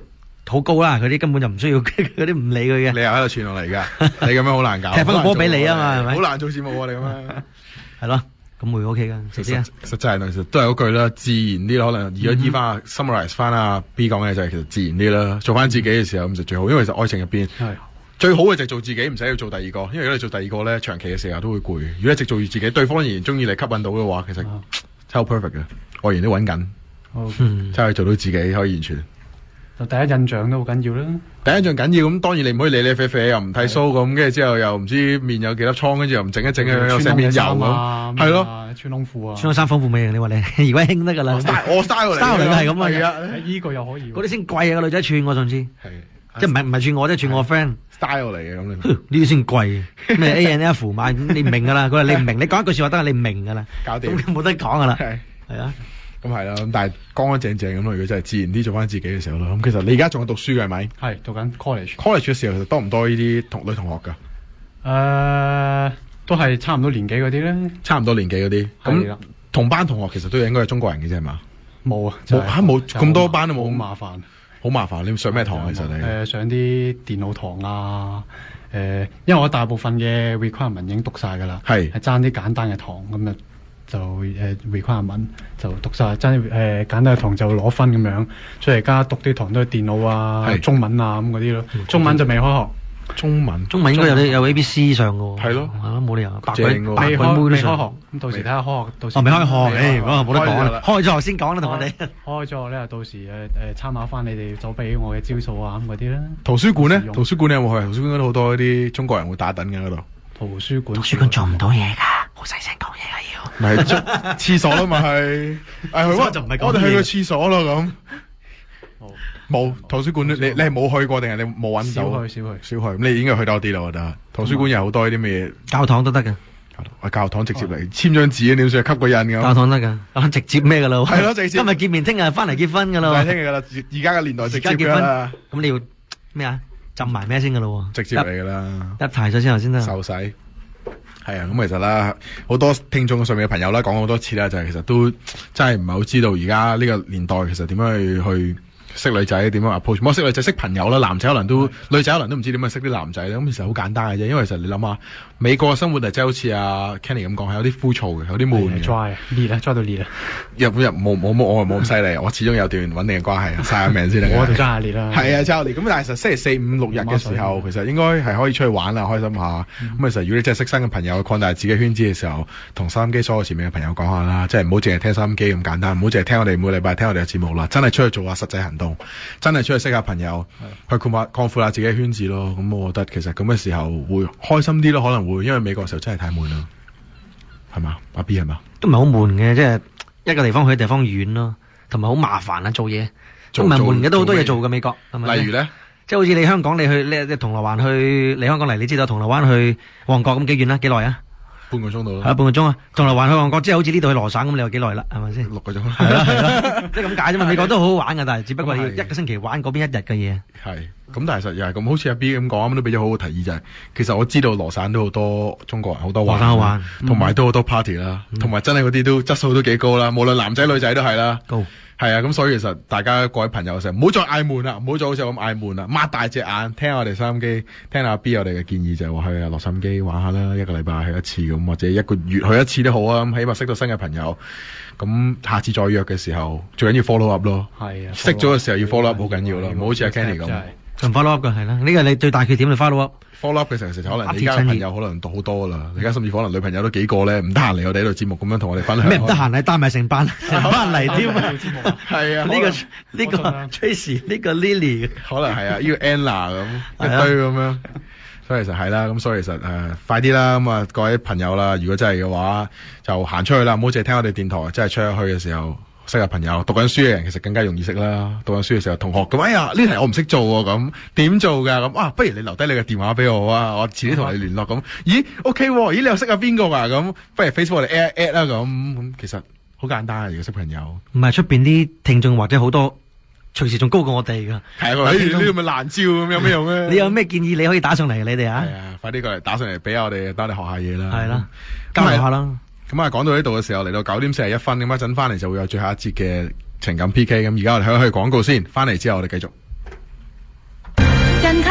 好高啦，嗰啲根本就唔需要，嗰啲唔理佢嘅。 你又喺度傳落嚟㗎，你咁樣好難搞。 踢翻個波俾你啊嘛，係咪？ 好難做節目啊，你咁樣。係咯，咁會 OK 㗎，直接啊。 實際係其實都係嗰句啦，自然啲咯。可能如果依翻 summarize 翻阿 B 講嘅就係其實自然啲啦，做翻自己嘅時候咁就最好，因為其實愛情入邊最好嘅就係做自己，唔使要做第二個。因為如果你做第二個咧，長期嘅時候都會攰。如果一直做住自己，對方仍然中意你吸引到嘅話，其實真係 perfect 嘅。我仍然都揾緊，真係做到自己可以完全。 就第一印象都好緊要啦。 第一印象緊要，咁當然你唔可以理理啡啡，又唔剃鬚咁，跟住之後又唔知面有幾粒瘡，跟住又唔整一整嘅，又成面油咁，係咯， 穿窿褲啊， 穿窿衫豐富美型，你話你而家興得㗎啦。 我 style 嚟 ，style 嚟係咁啊。 係啊，呢個又可以。 嗰啲先貴啊！個女仔串我上次，即係唔係唔係串我，即係串我 friend。 style 嚟嘅咁你。 呢啲先貴，咩 A and F 買你唔明㗎啦。佢話你唔明，你講一句説話得，你唔明㗎啦。 搞掂。 咁冇得講㗎啦。 係係啊。 咁係啦，咁但係乾乾淨淨咁咯。如果真係自然啲做翻自己嘅時候咯，咁其實你而家仲係讀書嘅係咪？ 係讀緊 college。 college 嘅時候其實多唔多呢啲同女同學㗎？誒、 呃，都係差唔多年紀嗰啲咧。 差唔多年紀嗰啲。咁同班同學其實都應該係中國人嘅啫係嘛？冇啊，冇嚇冇咁多班都冇。好麻煩。好麻煩，你上咩堂啊？其實你誒、 呃、上啲電腦堂啊，誒、呃，因為我大部分嘅 requirement 已經讀晒㗎啦，係係爭啲簡單嘅堂咁啊。就誒 requirement 就讀晒，真係誒簡單嘅堂就攞分咁樣，所以而家讀啲堂都係電腦啊、中文啊咁嗰啲咯。中文就未開學。 中文中文應該有啲有 A B C 上嘅喎。 係咯， 冇理由。白鬼未開未開學，咁到時睇下開學。到時哦，未開學，誒，冇得講啦。開咗學先講啦，同我哋。 開咗學咧，到時誒誒參考翻你哋走俾我嘅招數啊咁嗰啲啦。 圖書館咧？圖書館你有冇去？圖書館都好多啲中國人會打躉嘅嗰度。 圖書館。 圖書館做唔到嘢㗎，好細聲講嘢㗎要。 咪係出廁所啦嘛係，誒去就唔係我哋去個廁所咯咁。冇圖書館，你你係冇去過定係你冇揾到？ 少去少去少去，咁你應該去多啲啦，我覺得。圖書館有好多啲咩？ 教堂都得嘅。 啊教堂直接嚟簽張紙，點算吸個印咁？ 教堂得㗎，教堂直接咩㗎啦？ 係咯，直接。 今日見面，聽日翻嚟結婚㗎啦。 係聽日㗎啦，而家嘅年代直接㗎啦。 咁你要咩啊？浸埋咩先㗎啦？ 直接嚟㗎啦。 一排咗之後先得。 受洗。係啊，咁其實啦，好多聽眾上面嘅朋友啦，講好多次啦，就係、是、其實都真係唔係好知道而家呢個年代其實點樣去去識女仔，點樣 approach。我識女仔識朋友啦，男仔可能都女仔可能都唔知點樣識啲男仔咧。咁其實好簡單嘅啫，因為其實你諗下，美國嘅生活係真係好似阿 Kenny 咁講，係有啲枯燥嘅，有啲悶嘅。dry 烈啊，dry 到烈啊！ 入入冇冇冇，我冇咁犀利，我始終有段穩定嘅關係，晒下命先得。 我就真係烈啦。 係啊，真係烈。咁但係其實星期四五六日嘅時候，其實應該係可以出去玩啊，開心下。咁、嗯、其實如果你真係識新嘅朋友，擴大自己圈子嘅時候，同收音機所有前面嘅朋友講下啦，即係唔好淨係聽收音機咁簡單，唔好淨係聽我哋每個禮拜聽我哋嘅節目啦，真係出去做下實際行動，真係出去識下朋友，去擴闊擴闊下自己嘅圈子咯。咁我覺得其實咁嘅時候會開心啲咯，可能會因為美國嘅時候真係太悶啦，係嘛？阿 B 係嘛？ 都唔係好悶嘅，即係一個地方去嘅地方遠咯，同埋好麻煩啊，做嘢都唔係悶嘅，都好多嘢做嘅美國。係咪？ 例如咧， 即係好似你香港，你去你你銅鑼灣去，你香港嚟，你知道銅鑼灣去旺角咁幾遠啦？幾耐啊？ 半個鐘度咯。 係啊，半個鐘啊！銅鑼灣去旺角，即係好似呢度去羅省咁，你有幾耐啦？係咪先？ 六個鐘。 係啦係啦，即係咁解啫嘛。美國都好好玩㗎，但係只不過要一個星期玩嗰邊一日嘅嘢。 係。咁但係實又係咁，好似阿 B 咁講，啱啱都俾咗好好提議就係，其實我知道羅省都好多中國人，好多玩， 好玩， 同埋都好多 party 啦，同埋真係嗰啲都質素都幾高啦，無論男仔女仔都係啦。 高。係啊，咁所以其實大家各位朋友嘅時候，唔好再嗌悶啦，唔好再好似我咁嗌悶啦，擘大隻眼聽下我哋收音機，聽下阿 B 我哋嘅建議就係話去啊洛杉磯玩下啦，一個禮拜去一次咁，或者一個月去一次都好啊，咁起碼識到新嘅朋友。咁下次再約嘅時候，最緊要 follow up 咯。係啊，識咗嘅時候要 follow up 好緊要咯，唔好好似阿 Kenny 咁。 唔 follow up 㗎係啦，呢個你最大缺點你 follow up。follow up 嘅時候，其實可能你而家朋友可能多好多啦，而家甚至可能女朋友都幾個咧，唔得閒嚟我哋呢度節目咁樣同我哋分享。 咩唔得閒係帶埋成班成班嚟添啊！ 係啊， 呢個呢個 Tracy 呢個 Lily 可能係啊，呢個 Anna 咁一堆咁樣。所以其實係啦，咁所以其實誒、呃、快啲啦，咁啊各位朋友啦，如果真係嘅話，就行出去啦，唔好淨係聽我哋電台，真係出去嘅時候識下朋友。讀緊書嘅人其實更加容易識啦。讀緊書嘅時候，同學咁，哎呀呢題我唔識做喎，咁點做㗎？咁啊，不如你留低你嘅電話俾我啊，我遲啲同你聯絡咁。咦 OK 喎，咦你又識下邊個啊？咁不如 Facebook 我哋 at at 啦咁，咁其實好簡單啊，如果識朋友。 唔係出邊啲聽眾或者好多。隨時仲高過我哋㗎， 係啊！呢啲咪爛招咁有咩用咧？ 你有咩建議你可以打上嚟，你哋啊？ 係啊，快啲過嚟打上嚟俾我哋，等我哋學下嘢啦。 係啦，交流下啦。 咁啊，講到呢度嘅時候，嚟到九點四十一分，咁一陣翻嚟就會有最後一節嘅情感 P K。咁而家我哋去去廣告先，翻嚟之後我哋繼續。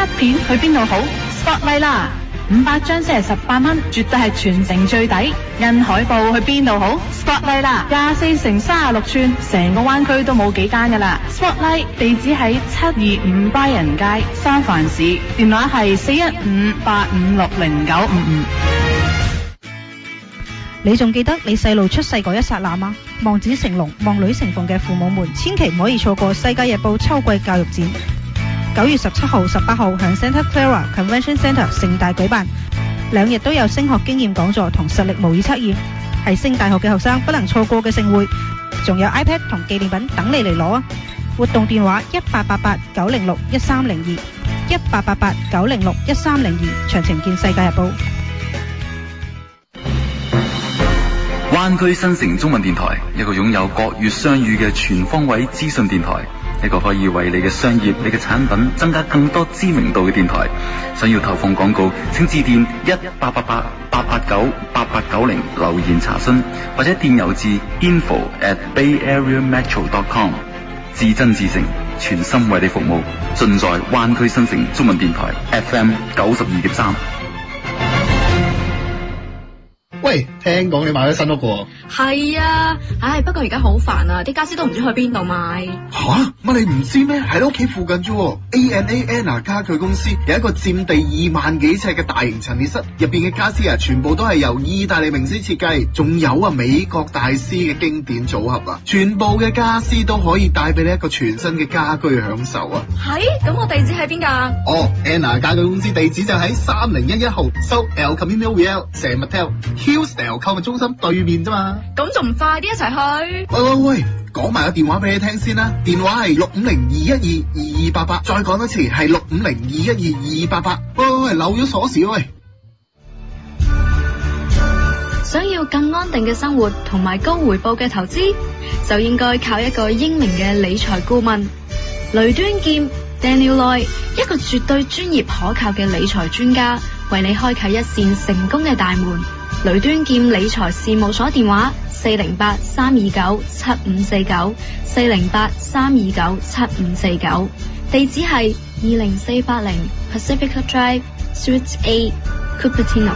片去邊度好 ？Spotlight 啦，五百張先係十八蚊，絕對係全城最抵。印海報去邊度好 ？Spotlight 啦，廿四乘三十六寸，成個灣區都冇幾間噶啦。Spotlight 地址喺七二五Byron街，三藩市，電話係四一五八五六零九五五。 你仲記得你細路出世嗰一剎那嗎？望子成龍、望女成鳳嘅父母們，千祈唔可以錯過世界日報秋季教育展。九月十七號、十八號響 Santa Clara Convention Centre 盛大舉辦，兩日都有升學經驗講座同實力模擬測驗，係升大學嘅學生不能錯過嘅盛會，仲有 iPad 同紀念品等你嚟攞啊！活動電話一八八八九零六一三零二，一八八八九零六一三零二，詳情見世界日報。 灣區新城中文電台，一個擁有國粵雙語嘅全方位資訊電台，一個可以為你嘅商業、你嘅產品增加更多知名度嘅電台。想要投放廣告，請致電一八八八八八九八八九零留言查詢，或者電郵至 info at bayareametro dot com。至真至誠，全心為你服務，盡在灣區新城中文電台 F M 九十二點三。 喂，聽講你買咗新屋喎？ 係啊，唉，不過而家好煩啊，啲家私都唔知去邊度買。 吓，乜你唔知咩？喺你屋企附近啫。A and A Anna 家具公司有一個佔地二萬幾尺嘅大型陳列室，入邊嘅家私啊，全部都係由意大利名師設計，仲有啊美國大師嘅經典組合啊，全部嘅家私都可以帶俾你一個全新嘅家居享受啊。 係，咁我地址喺邊㗎？ 哦 ，Anna 家具公司地址就喺三零一一號 South El Camino Real San Mateo。Hillsdale 購物中心對面啫嘛， 咁仲唔快啲一齊去？ 喂喂喂，講埋個電話俾你聽先啦，電話係六五零二一二二二八八，再講多次係六五零二一二二二八八。喂喂喂，漏咗鎖匙喂！ 想要更安定嘅生活同埋高回報嘅投資，就應該靠一個英明嘅理財顧問雷端劍 Daniel Loy， 一個絕對專業可靠嘅理財專家，為你開啟一扇成功嘅大門。雷端劍理財事務所電話四零八三二九七五四九，四零八三二九七五四九，地址係二零四八零 Pacifica Drive Suite A Cupertino。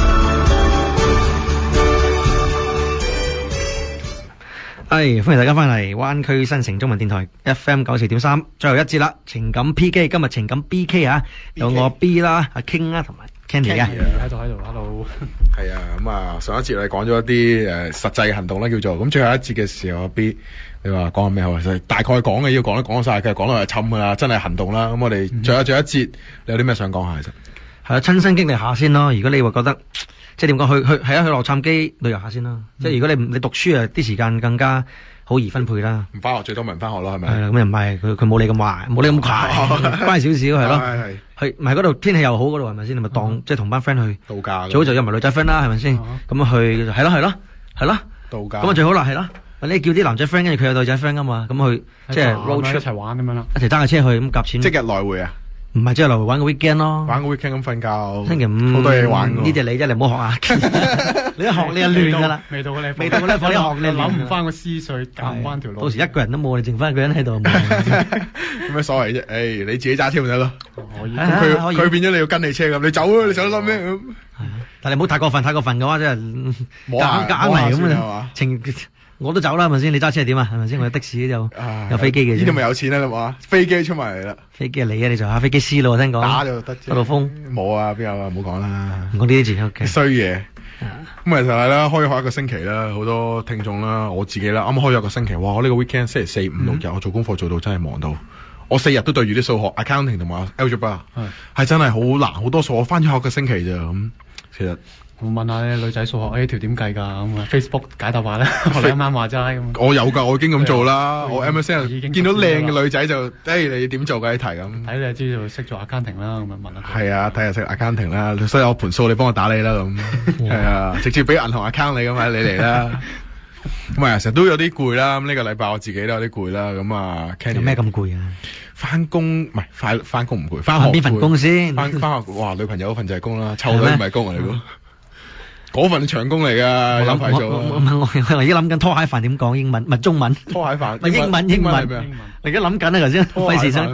係，歡迎大家翻嚟灣區新城中文電台 F M 九四點三，最後一節啦，情感 P K， 今日情感 B K 啊，有我 B 啦，阿 King 啦，同埋 Candy 嘅， 喺度喺度，hello。 係啊，咁啊上一節你講咗一啲誒實際嘅行動啦，叫做咁最後一節嘅時候，阿 B 你話講下咩好？其實大概講嘅要講都講晒，其實講到係沉噶啦，真係行動啦。咁我哋最後最後一節，你有啲咩想講下？其實係啊，親身經歷下先咯。如果你話覺得即係點講，去去係啊，去洛杉磯旅遊下先啦。嗯、即係如果你你讀書啊，啲時間更加好易分配啦。唔翻學最多咪唔翻學咯，係咪？ 係啦，咁又唔係佢佢冇你咁壞，冇你咁壞，乖少少係咯。係係。去唔係嗰度天氣又好，嗰度係咪先？你咪當、嗯、即係同班 friend 去度假。 最好就約埋女仔 friend 啦，係咪先？咁、嗯、啊去係咯係咯係咯度假。 咁啊最好啦，係咯。你叫啲男仔 friend，跟住佢有女仔 friend 噶嘛，咁去即係 road trip 一齊玩咁樣啦， 一齊揸架車去咁夾錢。 即日來回啊？ 唔係即係來回玩個 weekend 咯。 玩個 weekend 咁瞓覺。星期五好多嘢玩㗎。 呢隻你啫，你唔好學啊！你一學你就亂㗎啦。 未到個 level， 未到個 level，你學你諗唔翻個思緒，揀唔翻條路。 到時一個人都冇，你剩翻一個人喺度。有咩所謂啫？誒，你自己揸車咪得咯。 可以。 佢佢變咗你要跟你車咁，你走啊！你走得諗咩咁？ 但係你唔好太過分，太過分嘅話真係夾硬夾硬嚟咁啊！情我都走啦，係咪先？你揸車係點啊？係咪先？我有的士就有飛機嘅。 呢啲咪有錢啦，係嘛？飛機出埋嚟啦。 飛機係你啊！你做下飛機師咯，聽講。 打就得啫。 嗰度風。 冇啊！邊有啊？唔好講啦。 唔講呢啲字 OK。 衰嘢。咁其實係啦，開咗一個星期啦，好多聽眾啦，我自己啦，啱啱開咗一個星期，哇！我呢個 weekend 星期四、五、六日，我做功課做到真係忙到，我四日都對住啲數學 accounting 同埋 algebra， 係真係好難，好多數。我翻咗學嘅星期咋咁，其實。 我問下你女仔數學呢條點計㗎咁啊 ？Facebook 解答下啦，我啱啱話齋咁。 我有㗎，我已經咁做啦。我 M S N 見到靚嘅女仔就，誒你點做㗎呢題咁？ 睇你就知道識做 accounting 啦，咁啊問下。 係啊，睇下識 accounting 啦，所以我盤數你幫我打理啦咁。係啊，直接俾銀行 account 你咁啊，你嚟啦。咁啊，成日都有啲攰啦。咁呢個禮拜我自己都有啲攰啦。咁啊， 有咩咁攰啊？ 翻工唔係翻翻工唔攰，翻學邊份工先？ 翻翻學哇，女朋友嗰份就係工啦，湊女唔係工嚟㗎。嗰份長工嚟噶，有排做。我我我我而家諗緊拖鞋飯點講英文，唔係中文。 拖鞋飯。 唔係英文英文。我而家諗緊啊頭先。 費事想。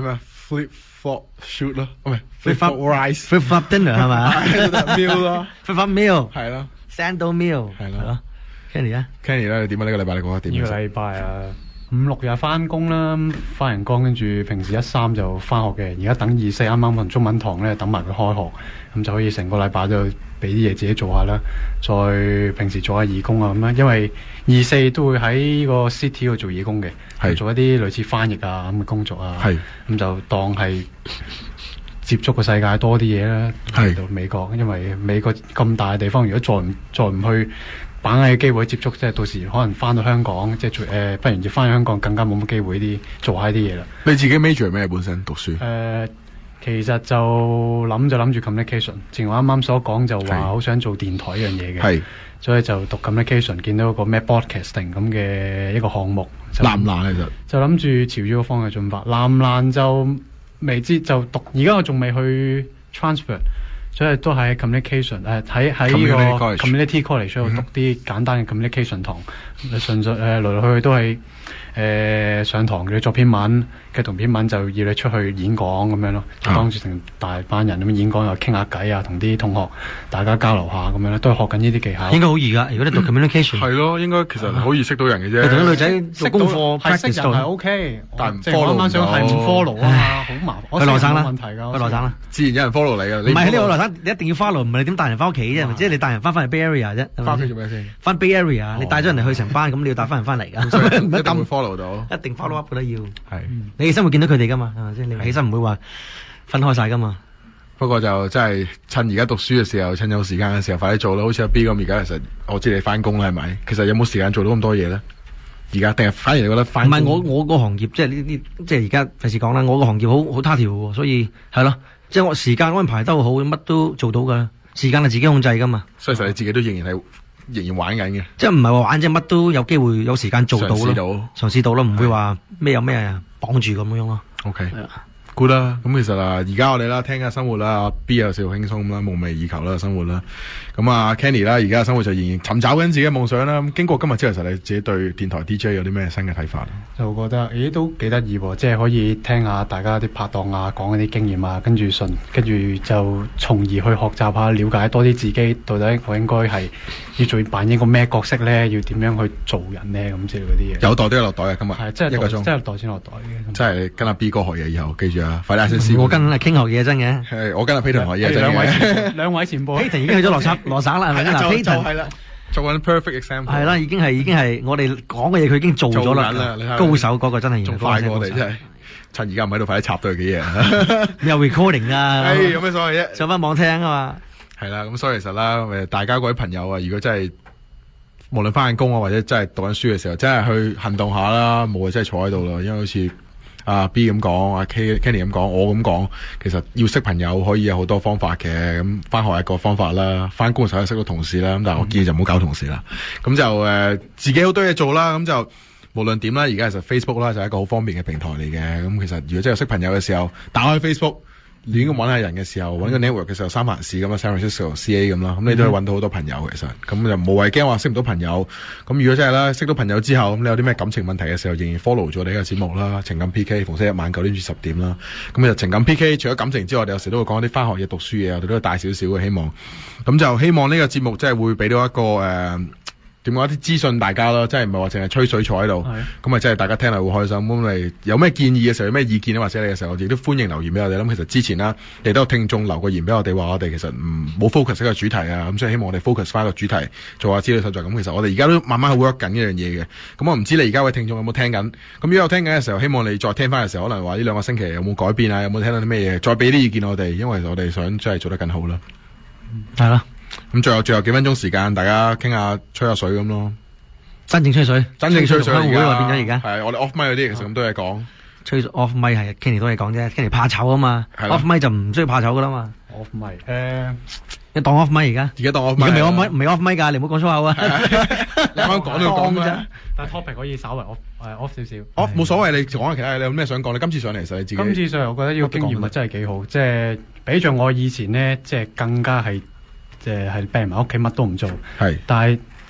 flip flop shoot 咯，唔係 flip flop rice，flip flop dinner 係咪 meal 咯 flip flop meal 係咯 ，sandal meal 係咯 ，Kenny 啊 ，Kenny 咧，你點啊？呢個禮拜你講下點？ 呢個禮拜啊，五六日翻工啦，翻人工，跟住平時一三就翻學嘅，而家等二四啱啱同中文堂咧，等埋佢開學，咁就可以成個禮拜就俾啲嘢自己做下啦，再平時做下義工啊咁樣，因為二四都會喺個 city 度做義工嘅，做一啲類似翻譯啊咁嘅工作啊，咁就當係接觸個世界多啲嘢啦，嚟到美國，因為美國咁大嘅地方，如果再唔再唔去把握嘅機會接觸，即係到時可能翻到香港，即係做誒，不然要翻香港更加冇乜機會啲做下啲嘢啦。 你自己 major 咩本身讀書？誒、 呃，其實就諗就諗住 communication，正如我啱啱所講就話好想做電台一樣嘢嘅，所以就讀 communication， 見到個咩 broadcasting 咁嘅一個項目， 難唔難其實？ 就諗住朝住個方向進發，難唔難就未知，就讀而家我仲未去 transfer。所以都喺 communication 誒喺喺呢個 community college 度讀啲簡單嘅 communication 堂，純粹誒來來去去都係誒、呃、上堂嘅作篇文，嘅同篇文就要你出去演講咁樣咯，就當住成大班人咁樣演講又傾下偈啊，同啲同學大家交流下咁樣咧，都係學緊呢啲技巧。 應該好易㗎，如果你讀 communication 係咯、嗯，應該其實好易識到人嘅啫。 你同啲女仔做功課係識人係 OK， 但係唔 follow 啱啱想係唔 follow 啊嘛，好麻煩。 去羅省啦， 冇問題㗎， 去羅省啦， 自然有人 follow 你㗎。 唔係呢個羅省，你一定要 follow，唔係你點帶人翻屋企啫？即係你帶人翻返去 Bay Area 啫。 翻去做咩先？ 翻 Bay Area，你帶咗人哋去成班，咁你要帶翻人翻嚟㗎。 一定會 follow 到， 一定 follow up 㗎啦要。 係， 你起身會見到佢哋㗎嘛？係咪先？你起身唔會話分開晒㗎嘛？ 不過就真係趁而家讀書嘅時候，趁有時間嘅時候，快啲做啦。好似阿 B 咁，而家其實我知你翻工啦，係咪？其實有冇時間做到咁多嘢咧？而家定係反而你覺得翻？唔係我我個行業，即係呢啲，即係而家費事講啦。我個行業好好他條喎，所以係咯，即係我時間安排得好，乜都做到㗎。時間係自己控制㗎嘛。 所以其實你自己都仍然係仍然玩緊嘅。 即係唔係話玩，即係乜都有機會有時間做到咯。嘗試到，嘗試到咯，唔會話咩有咩綁住咁樣咯。 OK。good 啦，咁其實啊，而家我哋啦，聽下生活啦，阿 B 有少少輕鬆啦，夢寐以求啦，生活啦。咁啊 Kenny 啦，而家生活就仍然尋找緊自己嘅夢想啦。咁經過今日之後，其實你自己對電台 D J 有啲咩新嘅睇法？ 就覺得，咦，都幾得意喎！即係可以聽下大家啲拍檔啊，講嗰啲經驗啊，跟住順，跟住就從而去學習下，了解多啲自己，到底我應該係要做扮演個咩角色咧？要點樣去做人咧？咁之類嗰啲嘢。有袋都有落袋啊！今日係，即係一個鐘，即係袋先落袋嘅。即係跟阿 B 哥學嘢以後，記住啊，快啲先試。 我跟阿傾學嘢真嘅， 係我跟阿 Peter 學嘢真嘅。 兩位兩位前輩 Peter 已經去咗羅省羅省啦，係咪嗱 Peter 係啦，做緊 perfect example。係啦，已經係已經係我哋講嘅嘢，佢已經做咗啦。高手嗰個真係仲快過我哋真係。趁而家唔喺度，快啲插到佢幾嘢。 你有 recording 啊？ 誒，有咩所謂啫？ 上翻網聽啊嘛。 係啦，咁所以其實啦，誒，大家各位朋友啊，如果真係無論翻緊工啊，或者真係讀緊書嘅時候，真係去行動下啦，冇啊，真係坐喺度啦，因為好似阿 B 咁講，阿 K Kenny 咁講，我咁講，其實要識朋友可以有好多方法嘅。咁翻學係一個方法啦，翻工嘅時候識到同事啦。咁但係我建議就唔好搞同事啦。咁就誒、呃、自己好多嘢做啦。咁就無論點啦，而家其實 Facebook 啦就係一個好方便嘅平台嚟嘅。咁其實如果真係有識朋友嘅時候，打開 Facebook。亂咁揾下人嘅時候，揾個 network 嘅時候，三藩市咁啊 San Francisco C A 咁啦，咁你都可以揾到好多朋友其實，咁就無謂驚話識唔到朋友。咁如果真係啦，識到朋友之後，咁你有啲咩感情問題嘅時候，仍然 follow 咗我哋呢個節目啦，情感 P K 逢星期一晚九點至十點啦。咁就情感 P K 除咗感情之外，我哋有時都會講啲翻學嘢、讀書嘢，我哋都會帶少少嘅希望。咁就希望呢個節目真係會俾到一個誒。呃點講一啲資訊大家咯，即係唔係話淨係吹水坐喺度，咁啊即係大家聽嚟會開心。咁你有咩建議嘅時候，有咩意見或者你嘅時候，我哋都歡迎留言俾我哋。咁其實之前啦，亦都有聽眾留個言俾我哋，話我哋其實唔冇 focus 呢個主題啊，咁所以希望我哋 focus 翻個主題，做下資料搜集。咁其實我哋而家都慢慢去 work 緊呢樣嘢嘅。咁我唔知你而家位聽眾有冇聽緊？咁如果有聽緊嘅時候，希望你再聽翻嘅時候，可能話呢兩個星期有冇改變啊？有冇聽到啲咩嘢？再俾啲意見我哋，因為我哋想真係做得更好啦。 係啦， 咁最後最後幾分鐘時間，大家傾下吹下水咁咯。 真正吹水， 真正吹水而家變咗而家。 係我哋 off mic 嗰啲，其實咁多嘢講。 吹 off mic 係 Kenny 多嘢講啫 ，Kenny 怕醜啊嘛。off mic 就唔需要怕醜噶啦嘛。 off mic 誒， 你當 off mic 而家？ 而家當 off mic。 而家未 off mic，唔係 off mic 㗎，你唔好講粗口啊。 你啱啱講都講啫。 但係 topic 可以稍為 off 誒 off 少少。 off 冇所謂，你講下其他嘢，你有咩想講？你今次上嚟其實你自己。 今次上嚟，我覺得呢個經驗啊真係幾好，即係比著我以前咧，即係更加係即係係病埋屋企乜都唔做。 係。 但係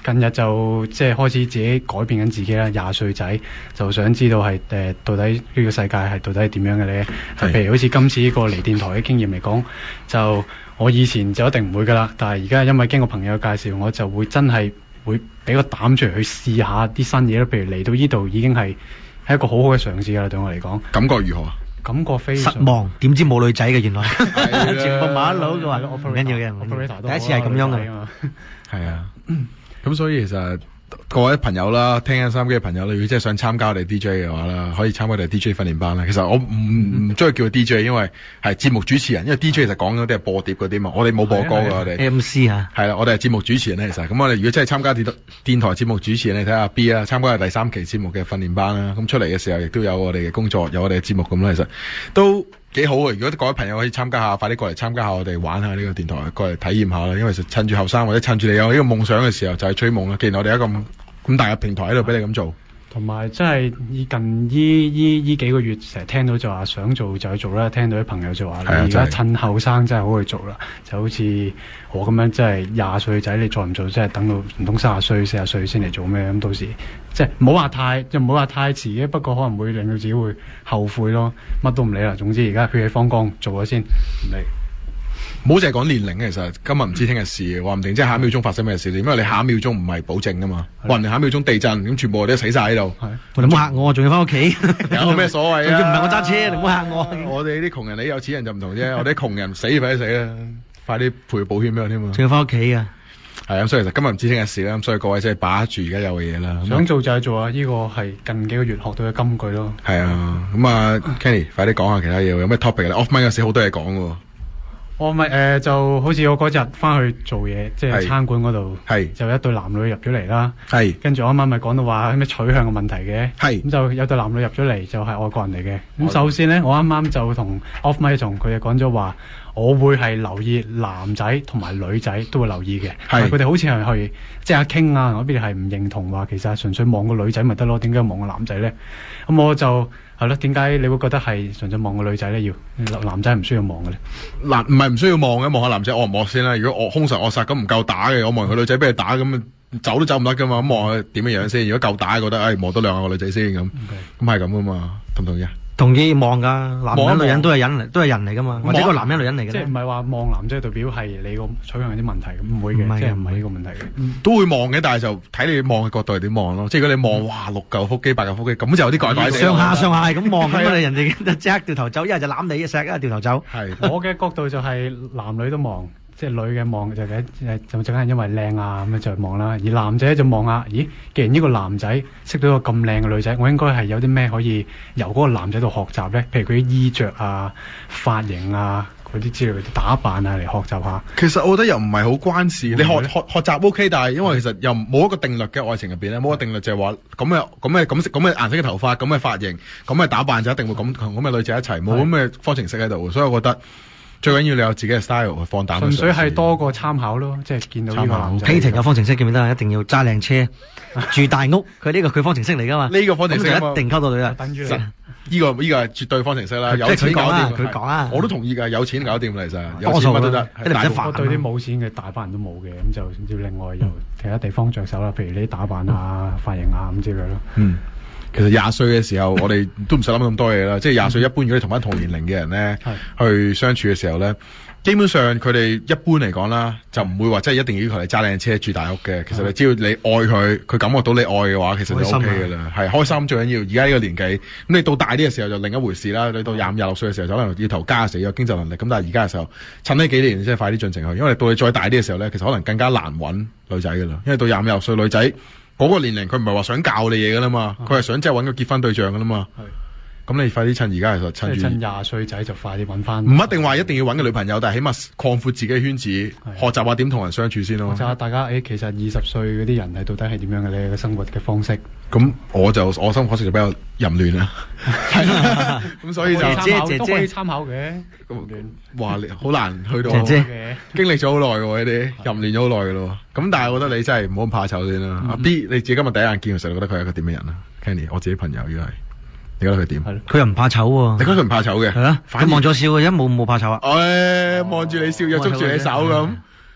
近日就即係開始自己改變緊自己啦，廿歲仔就想知道係誒、呃、到底呢個世界係到底係點樣嘅咧？譬如好似今次呢個嚟電台嘅經驗嚟講，就我以前就一定唔會噶啦，但係而家因為經過朋友介紹，我就會真係會俾個膽出嚟去試下啲新嘢咯。譬如嚟到呢度已經係係一個好好嘅嘗試啦，對我嚟講。 感覺如何啊？ 感覺非常失望，點知冇女仔嘅原來， 係全部馬佬嘅話唔緊要嘅，第一次係咁樣嘅。 係啊，咁所以其實各位朋友啦，聽緊收音機嘅朋友，如果真係想參加我哋 D J 嘅話啦，可以參加我哋 D J 訓練班啦。其實我唔唔中意叫佢 D J， 因為係節目主持人，因為 D J 其實講嗰啲係播碟嗰啲嘛，我哋冇播歌㗎，我哋 M C 啊， 係啦，我哋係節目主持人咧。其實咁我哋如果真係參加電電台節目主持人，你睇下 B 啦，參加第三期節目嘅訓練班啦。咁出嚟嘅時候亦都有我哋嘅工作，有我哋嘅節目咁啦。其實都幾好啊！如果各位朋友可以參加下，快啲過嚟參加下我哋玩下呢個電台，過嚟體驗下啦。因為趁住後生或者趁住你有呢個夢想嘅時候，就係追夢啦。既然我哋有一個咁咁大嘅平台喺度俾你咁做。 同埋真係依近依依依幾個月，成日聽到就話想做就去做啦。聽到啲朋友就話你而家趁後生真係好去做啦。就好似我咁樣，真係廿歲仔，你再唔做，真係等到唔通三十歲、四十歲先嚟做咩？咁到時即係唔好話太，又唔好話太遲嘅。不過可能會令到自己會後悔咯。乜都唔理啦。總之而家血氣方剛，做咗先，唔理。 唔好淨係講年齡，其實今日唔知聽日事，話唔定即係下一秒鐘發生咩事，因為你下一秒鐘唔係保證噶嘛，話唔定下一秒鐘地震，咁全部我哋都死晒喺度。 你唔好嚇我，仲要翻屋企， 有咩所謂啊？ 仲要唔係我揸車，你唔好嚇我。 我哋啲窮人，你有錢人就唔同啫。我哋啲窮人死快啲死啦，快啲賠保險俾我添啊！ 仲要翻屋企啊！ 係啊，所以其實今日唔知聽日事啦，咁所以各位即係把握住而家有嘅嘢啦。 想做就係做啊！呢個係近幾個月學到嘅金句咯。 係啊，咁啊 ，Kenny，快啲講下其他嘢，有咩 topic 咧 ？Off mic 有時好多嘢講喎。 我咪誒、呃、就好似我嗰日翻去做嘢，即係餐館嗰度，就一對男女入咗嚟啦。係，跟住我啱啱咪講到話咩取向嘅問題嘅。係，咁就有對男女入咗嚟，就係、是、外國人嚟嘅。咁首先咧，我啱啱就同 Off mic 同佢哋講咗話，我會係留意男仔同埋女仔都會留意嘅。係，佢哋好似係去即係阿傾啊嗰邊係唔認同話，其實係純粹望個女仔咪得咯，點解望個男仔咧？咁我就。係咯，點解你會覺得係純粹望個女仔咧？要男仔唔需要望嘅咧？嗱，唔係唔需要望嘅，望下男仔惡唔惡先啦。如果惡兇神惡煞咁唔夠打嘅，我望個女仔俾佢打咁，走都走唔得噶嘛。咁望佢點樣樣先？如果夠打，覺得誒望多兩個女仔先咁，咁係咁噶嘛？同唔同意啊？同意望噶，男人女人都係人嚟，都係人嚟噶嘛，或者個男人女人嚟嘅。即係唔係話望男仔代表係你個取向有啲問題咁？唔會嘅，即係唔係呢個問題嘅。都會望嘅，但係就睇你望嘅角度係點望咯。即係如果你望哇六嚿腹肌八嚿腹肌，咁就有啲怪怪地。上下上下係咁望咁啊！人哋即刻掉頭走，一係就攬你，一係一掉頭走。係我嘅角度就係男女都望。即係女嘅望就嘅誒，就淨係因為靚啊咁樣就望啦。而男仔就望下，咦？既然呢個男仔識到個咁靚嘅女仔，我應該係有啲咩可以由嗰個男仔度學習咧？譬如佢啲衣着啊、髮型啊、嗰啲之類嘅打扮啊嚟學習下。其實我覺得又唔係好關事，你學學學習 OK，但係因為其實又冇一個定律嘅愛情入邊咧，冇一個定律就係話咁嘅咁嘅咁咁嘅顏色嘅頭髮、咁嘅髮型、咁嘅打扮就一定會咁同咁嘅女仔一齊，冇咁嘅方程式喺度，所以我覺得。最緊要你有自己嘅 style 去放膽。純粹係多個參考咯，即係見到呢個男仔。Peter 有方程式記唔記得？一定要揸靚車，住大屋。佢呢個佢方程式嚟噶嘛？呢個方程式一定溝到女啦。等住你。呢個呢個係絕對方程式啦。有錢搞掂。佢講啊，我都同意㗎。有錢搞掂嚟實。有錢乜都得。一唔使煩。對啲冇錢嘅大班人都冇嘅，咁就要另外由其他地方着手啦。譬如你打扮啊、髮型啊咁之類咯。嗯。其實廿歲嘅時候，我哋都唔使諗咁多嘢啦。即係廿歲一般，如果你同翻同年齡嘅人咧，去相處嘅時候咧，基本上佢哋一般嚟講啦，就唔會話真係一定要要求你揸靚車住大屋嘅。其實你只要你愛佢，佢感覺到你愛嘅話，其實就 O K 嘅啦。係開心最緊要。而家呢個年紀，咁你到大啲嘅時候就另一回事啦。你到廿五、廿六歲嘅時候，就可能要頭家死有經濟能力。咁但係而家嘅時候，趁呢幾年即係快啲進程去，因為到你再大啲嘅時候咧，其實可能更加難揾女仔㗎啦。因為到廿五、廿六歲女仔。嗰個年齡佢唔係話想教你嘢㗎啦嘛，佢係想即係揾個結婚對象㗎啦嘛。係，咁你快啲趁而家其實趁住。趁廿歲仔就快啲揾翻。唔一定話一定要揾個女朋友，但係起碼擴闊自己嘅圈子，學習下點同人相處先咯。學習下大家誒，其實二十歲嗰啲人係到底係點樣嘅咧？個生活嘅方式。咁我就我生活方式就比較淫亂啦。係啦，咁所以就姐姐姐都可以參考嘅。咁哇，你好難去到。姐姐經歷咗好耐喎，呢啲淫亂咗好耐㗎咯。咁但係我覺得你真係唔好咁怕醜先啦。阿 B 你自己今日第一眼見嘅時候，你覺得佢係一個點嘅人啊 ？Kenny，我自己朋友如果係，你覺得佢點？佢又唔怕醜喎。你覺得佢唔怕醜嘅？係啊，佢望咗笑嘅，一冇冇怕醜啊。誒，望住你笑又捉住你手咁。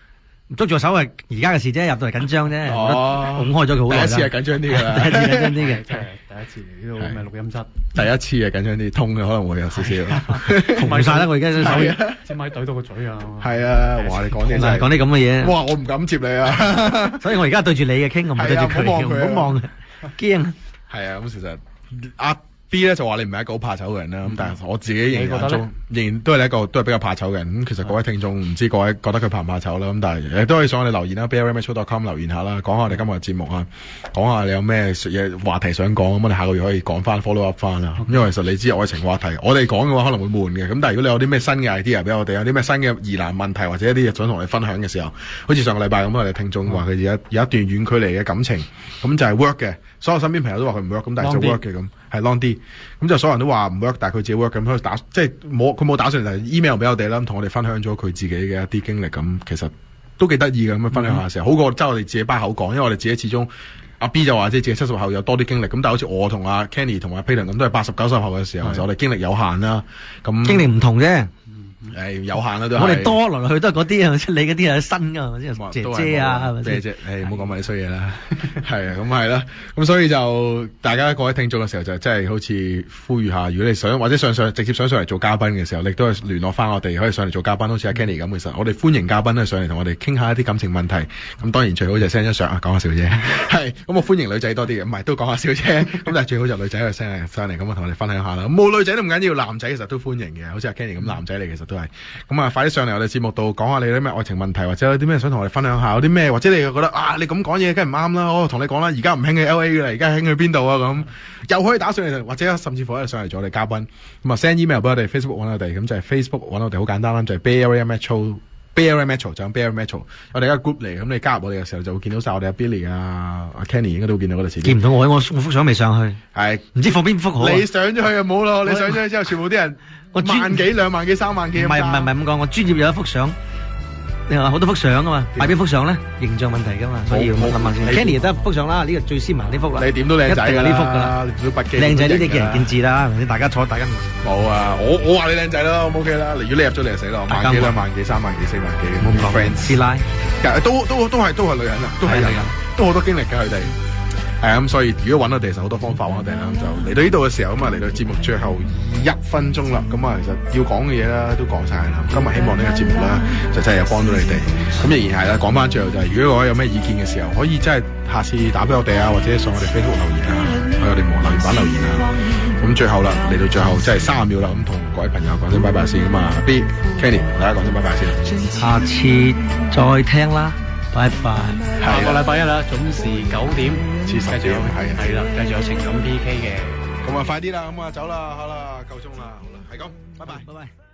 捉住手係而家嘅事啫，入到嚟緊張啫。哦，拱開咗佢好耐啦。 第一次係緊張啲㗎啦， 第一次緊張啲嘅， 即係第一次嚟呢度咩錄音室。 第一次係緊張啲，痛嘅可能會有少少。 紅晒啦！我而家隻手， 隻咪對到個嘴啊！ 係啊，話你講啲真係講啲咁嘅嘢。 哇！我唔敢接你啊！ 所以我而家對住你嘅傾，我唔對住佢，唔好望佢，驚。 係啊，咁其實阿 B 咧就話你唔係一個好怕醜嘅人啦，咁、嗯、但係我自己認為中仍然都係一個都係比較怕醜嘅人。咁其實各位聽眾唔知各位覺得佢怕唔怕醜啦，咁但係誒都可以上我哋留言啦 b e a r m a t c h dot com 留言下啦，講下我哋今日嘅節目啊，講下你有咩嘢話題想講，咁我哋下個月可以講翻 follow up 翻啦。因為其實你知愛情話題，我哋講嘅話可能會悶嘅，咁但係如果你有啲咩新嘅 idea 俾我哋，有啲咩新嘅疑難問題或者一啲嘢想同我哋分享嘅時候，好似上個禮拜咁，我哋聽眾話佢而家有一段遠距離嘅感情，咁就係 work 嘅，所有身邊朋友都話佢唔 work，咁但係就 work 嘅咁。係 long 啲，咁就所有人都話唔 work，但係佢自己 work 咁，佢打即係冇佢冇打算就 email 俾我哋啦，同我哋分享咗佢自己嘅一啲經歷，咁其實都幾得意嘅咁樣分享下時候，好過即係我哋自己把口講，因為我哋自己始終阿 B 就話即係自己七十後有多啲經歷，咁但係好似我同阿 Kenny 同阿 Payton 咁都係八十九十後嘅時候，其實我哋經歷有限啦，咁經歷唔同啫。 誒有限啦都係， 我哋多來來去都係嗰啲啊，你嗰啲係新㗎嘛，即係姐姐啊，係咪姐姐，誒唔好講埋啲衰嘢啦，係啊，咁係啦，咁所以就大家各位聽眾嘅時候就真係好似呼籲下，如果你想或者上上直接想上嚟做嘉賓嘅時候，你都係聯絡翻我哋，可以上嚟做嘉賓，好似阿 Kenny 咁，其實我哋歡迎嘉賓咧上嚟同我哋傾下一啲感情問題，咁當然最好就 send 張相啊，講下笑啫，係，咁我歡迎女仔多啲嘅，唔係都講下笑啫，咁但係最好就女仔去 send 上嚟咁啊，同我哋分享下啦，冇女仔都唔緊要，男仔其實都歡迎嘅，好似阿 Kenny 咁男仔嚟其實都係，咁啊。快啲上嚟我哋節目度講下你啲咩愛情問題，或者有啲咩想同我哋分享下，有啲咩或者你覺得啊你咁講嘢梗係唔啱啦，我同你講啦，而家唔興去 L A 嘅啦，而家興去邊度啊咁，又可以打上嚟，或者甚至乎咧上嚟做我哋嘉賓，咁啊 send email 俾我哋 Facebook 揾我哋，咁就係 Facebook 揾我哋好簡單啦，就係 Bay Area Metro Bay Area Metro 就咁 Bay Area Metro， 我哋一個 group 嚟，咁你加入我哋嘅時候就會見到晒我哋阿 Billy 啊、阿 Kenny 應該都會見到嗰度詞。 見唔到我，我我幅相未上去， 係唔知放邊幅好。 你上咗去就冇咯，你上咗去之後全部啲人。我萬幾兩萬幾三萬幾， 唔係唔係唔係咁講，我專業有一幅相，你話好多幅相噶嘛，擺邊幅相咧？形象問題噶嘛，所以要諗下先。Kenny 得一幅相啦，呢個最斯文呢幅啦。你點都靚仔㗎啦，呢幅㗎啦，靚仔呢啲見仁見智啦，大家坐大家面前。冇啊，我我話你靚仔啦，O K 啦。如果你入咗嚟就死咯，萬幾兩萬幾三萬幾四萬幾，冇咁 friend。師奶，都都都係都係女人啊，都係女人，都好多經歷㗎佢哋。係咁，所以如果揾我哋，其實好多方法揾我哋啦。咁就嚟到呢度嘅時候，咁啊嚟到節目最後一分鐘啦。咁啊，其實要講嘅嘢啦，都講晒啦。今日希望呢個節目啦，就真係有幫到你哋。咁仍然係啦，講翻最後就係、是，如果我有咩意見嘅時候，可以真係下次打俾我哋啊，或者上我哋 Facebook 留言啊，去我哋留言板留言啊。咁最後啦，嚟到最後即係三十秒啦，咁同各位朋友講聲拜拜先。咁啊 B Kenny 同大家講聲拜拜先。 下次再聽啦。拜拜， 下個禮拜一啦，準時九點， 繼續係係啦，繼續有情感 P K 嘅， 咁啊快啲啦，咁啊走啦，好啦，夠鐘啦，好啦，係咁，拜拜， 拜拜。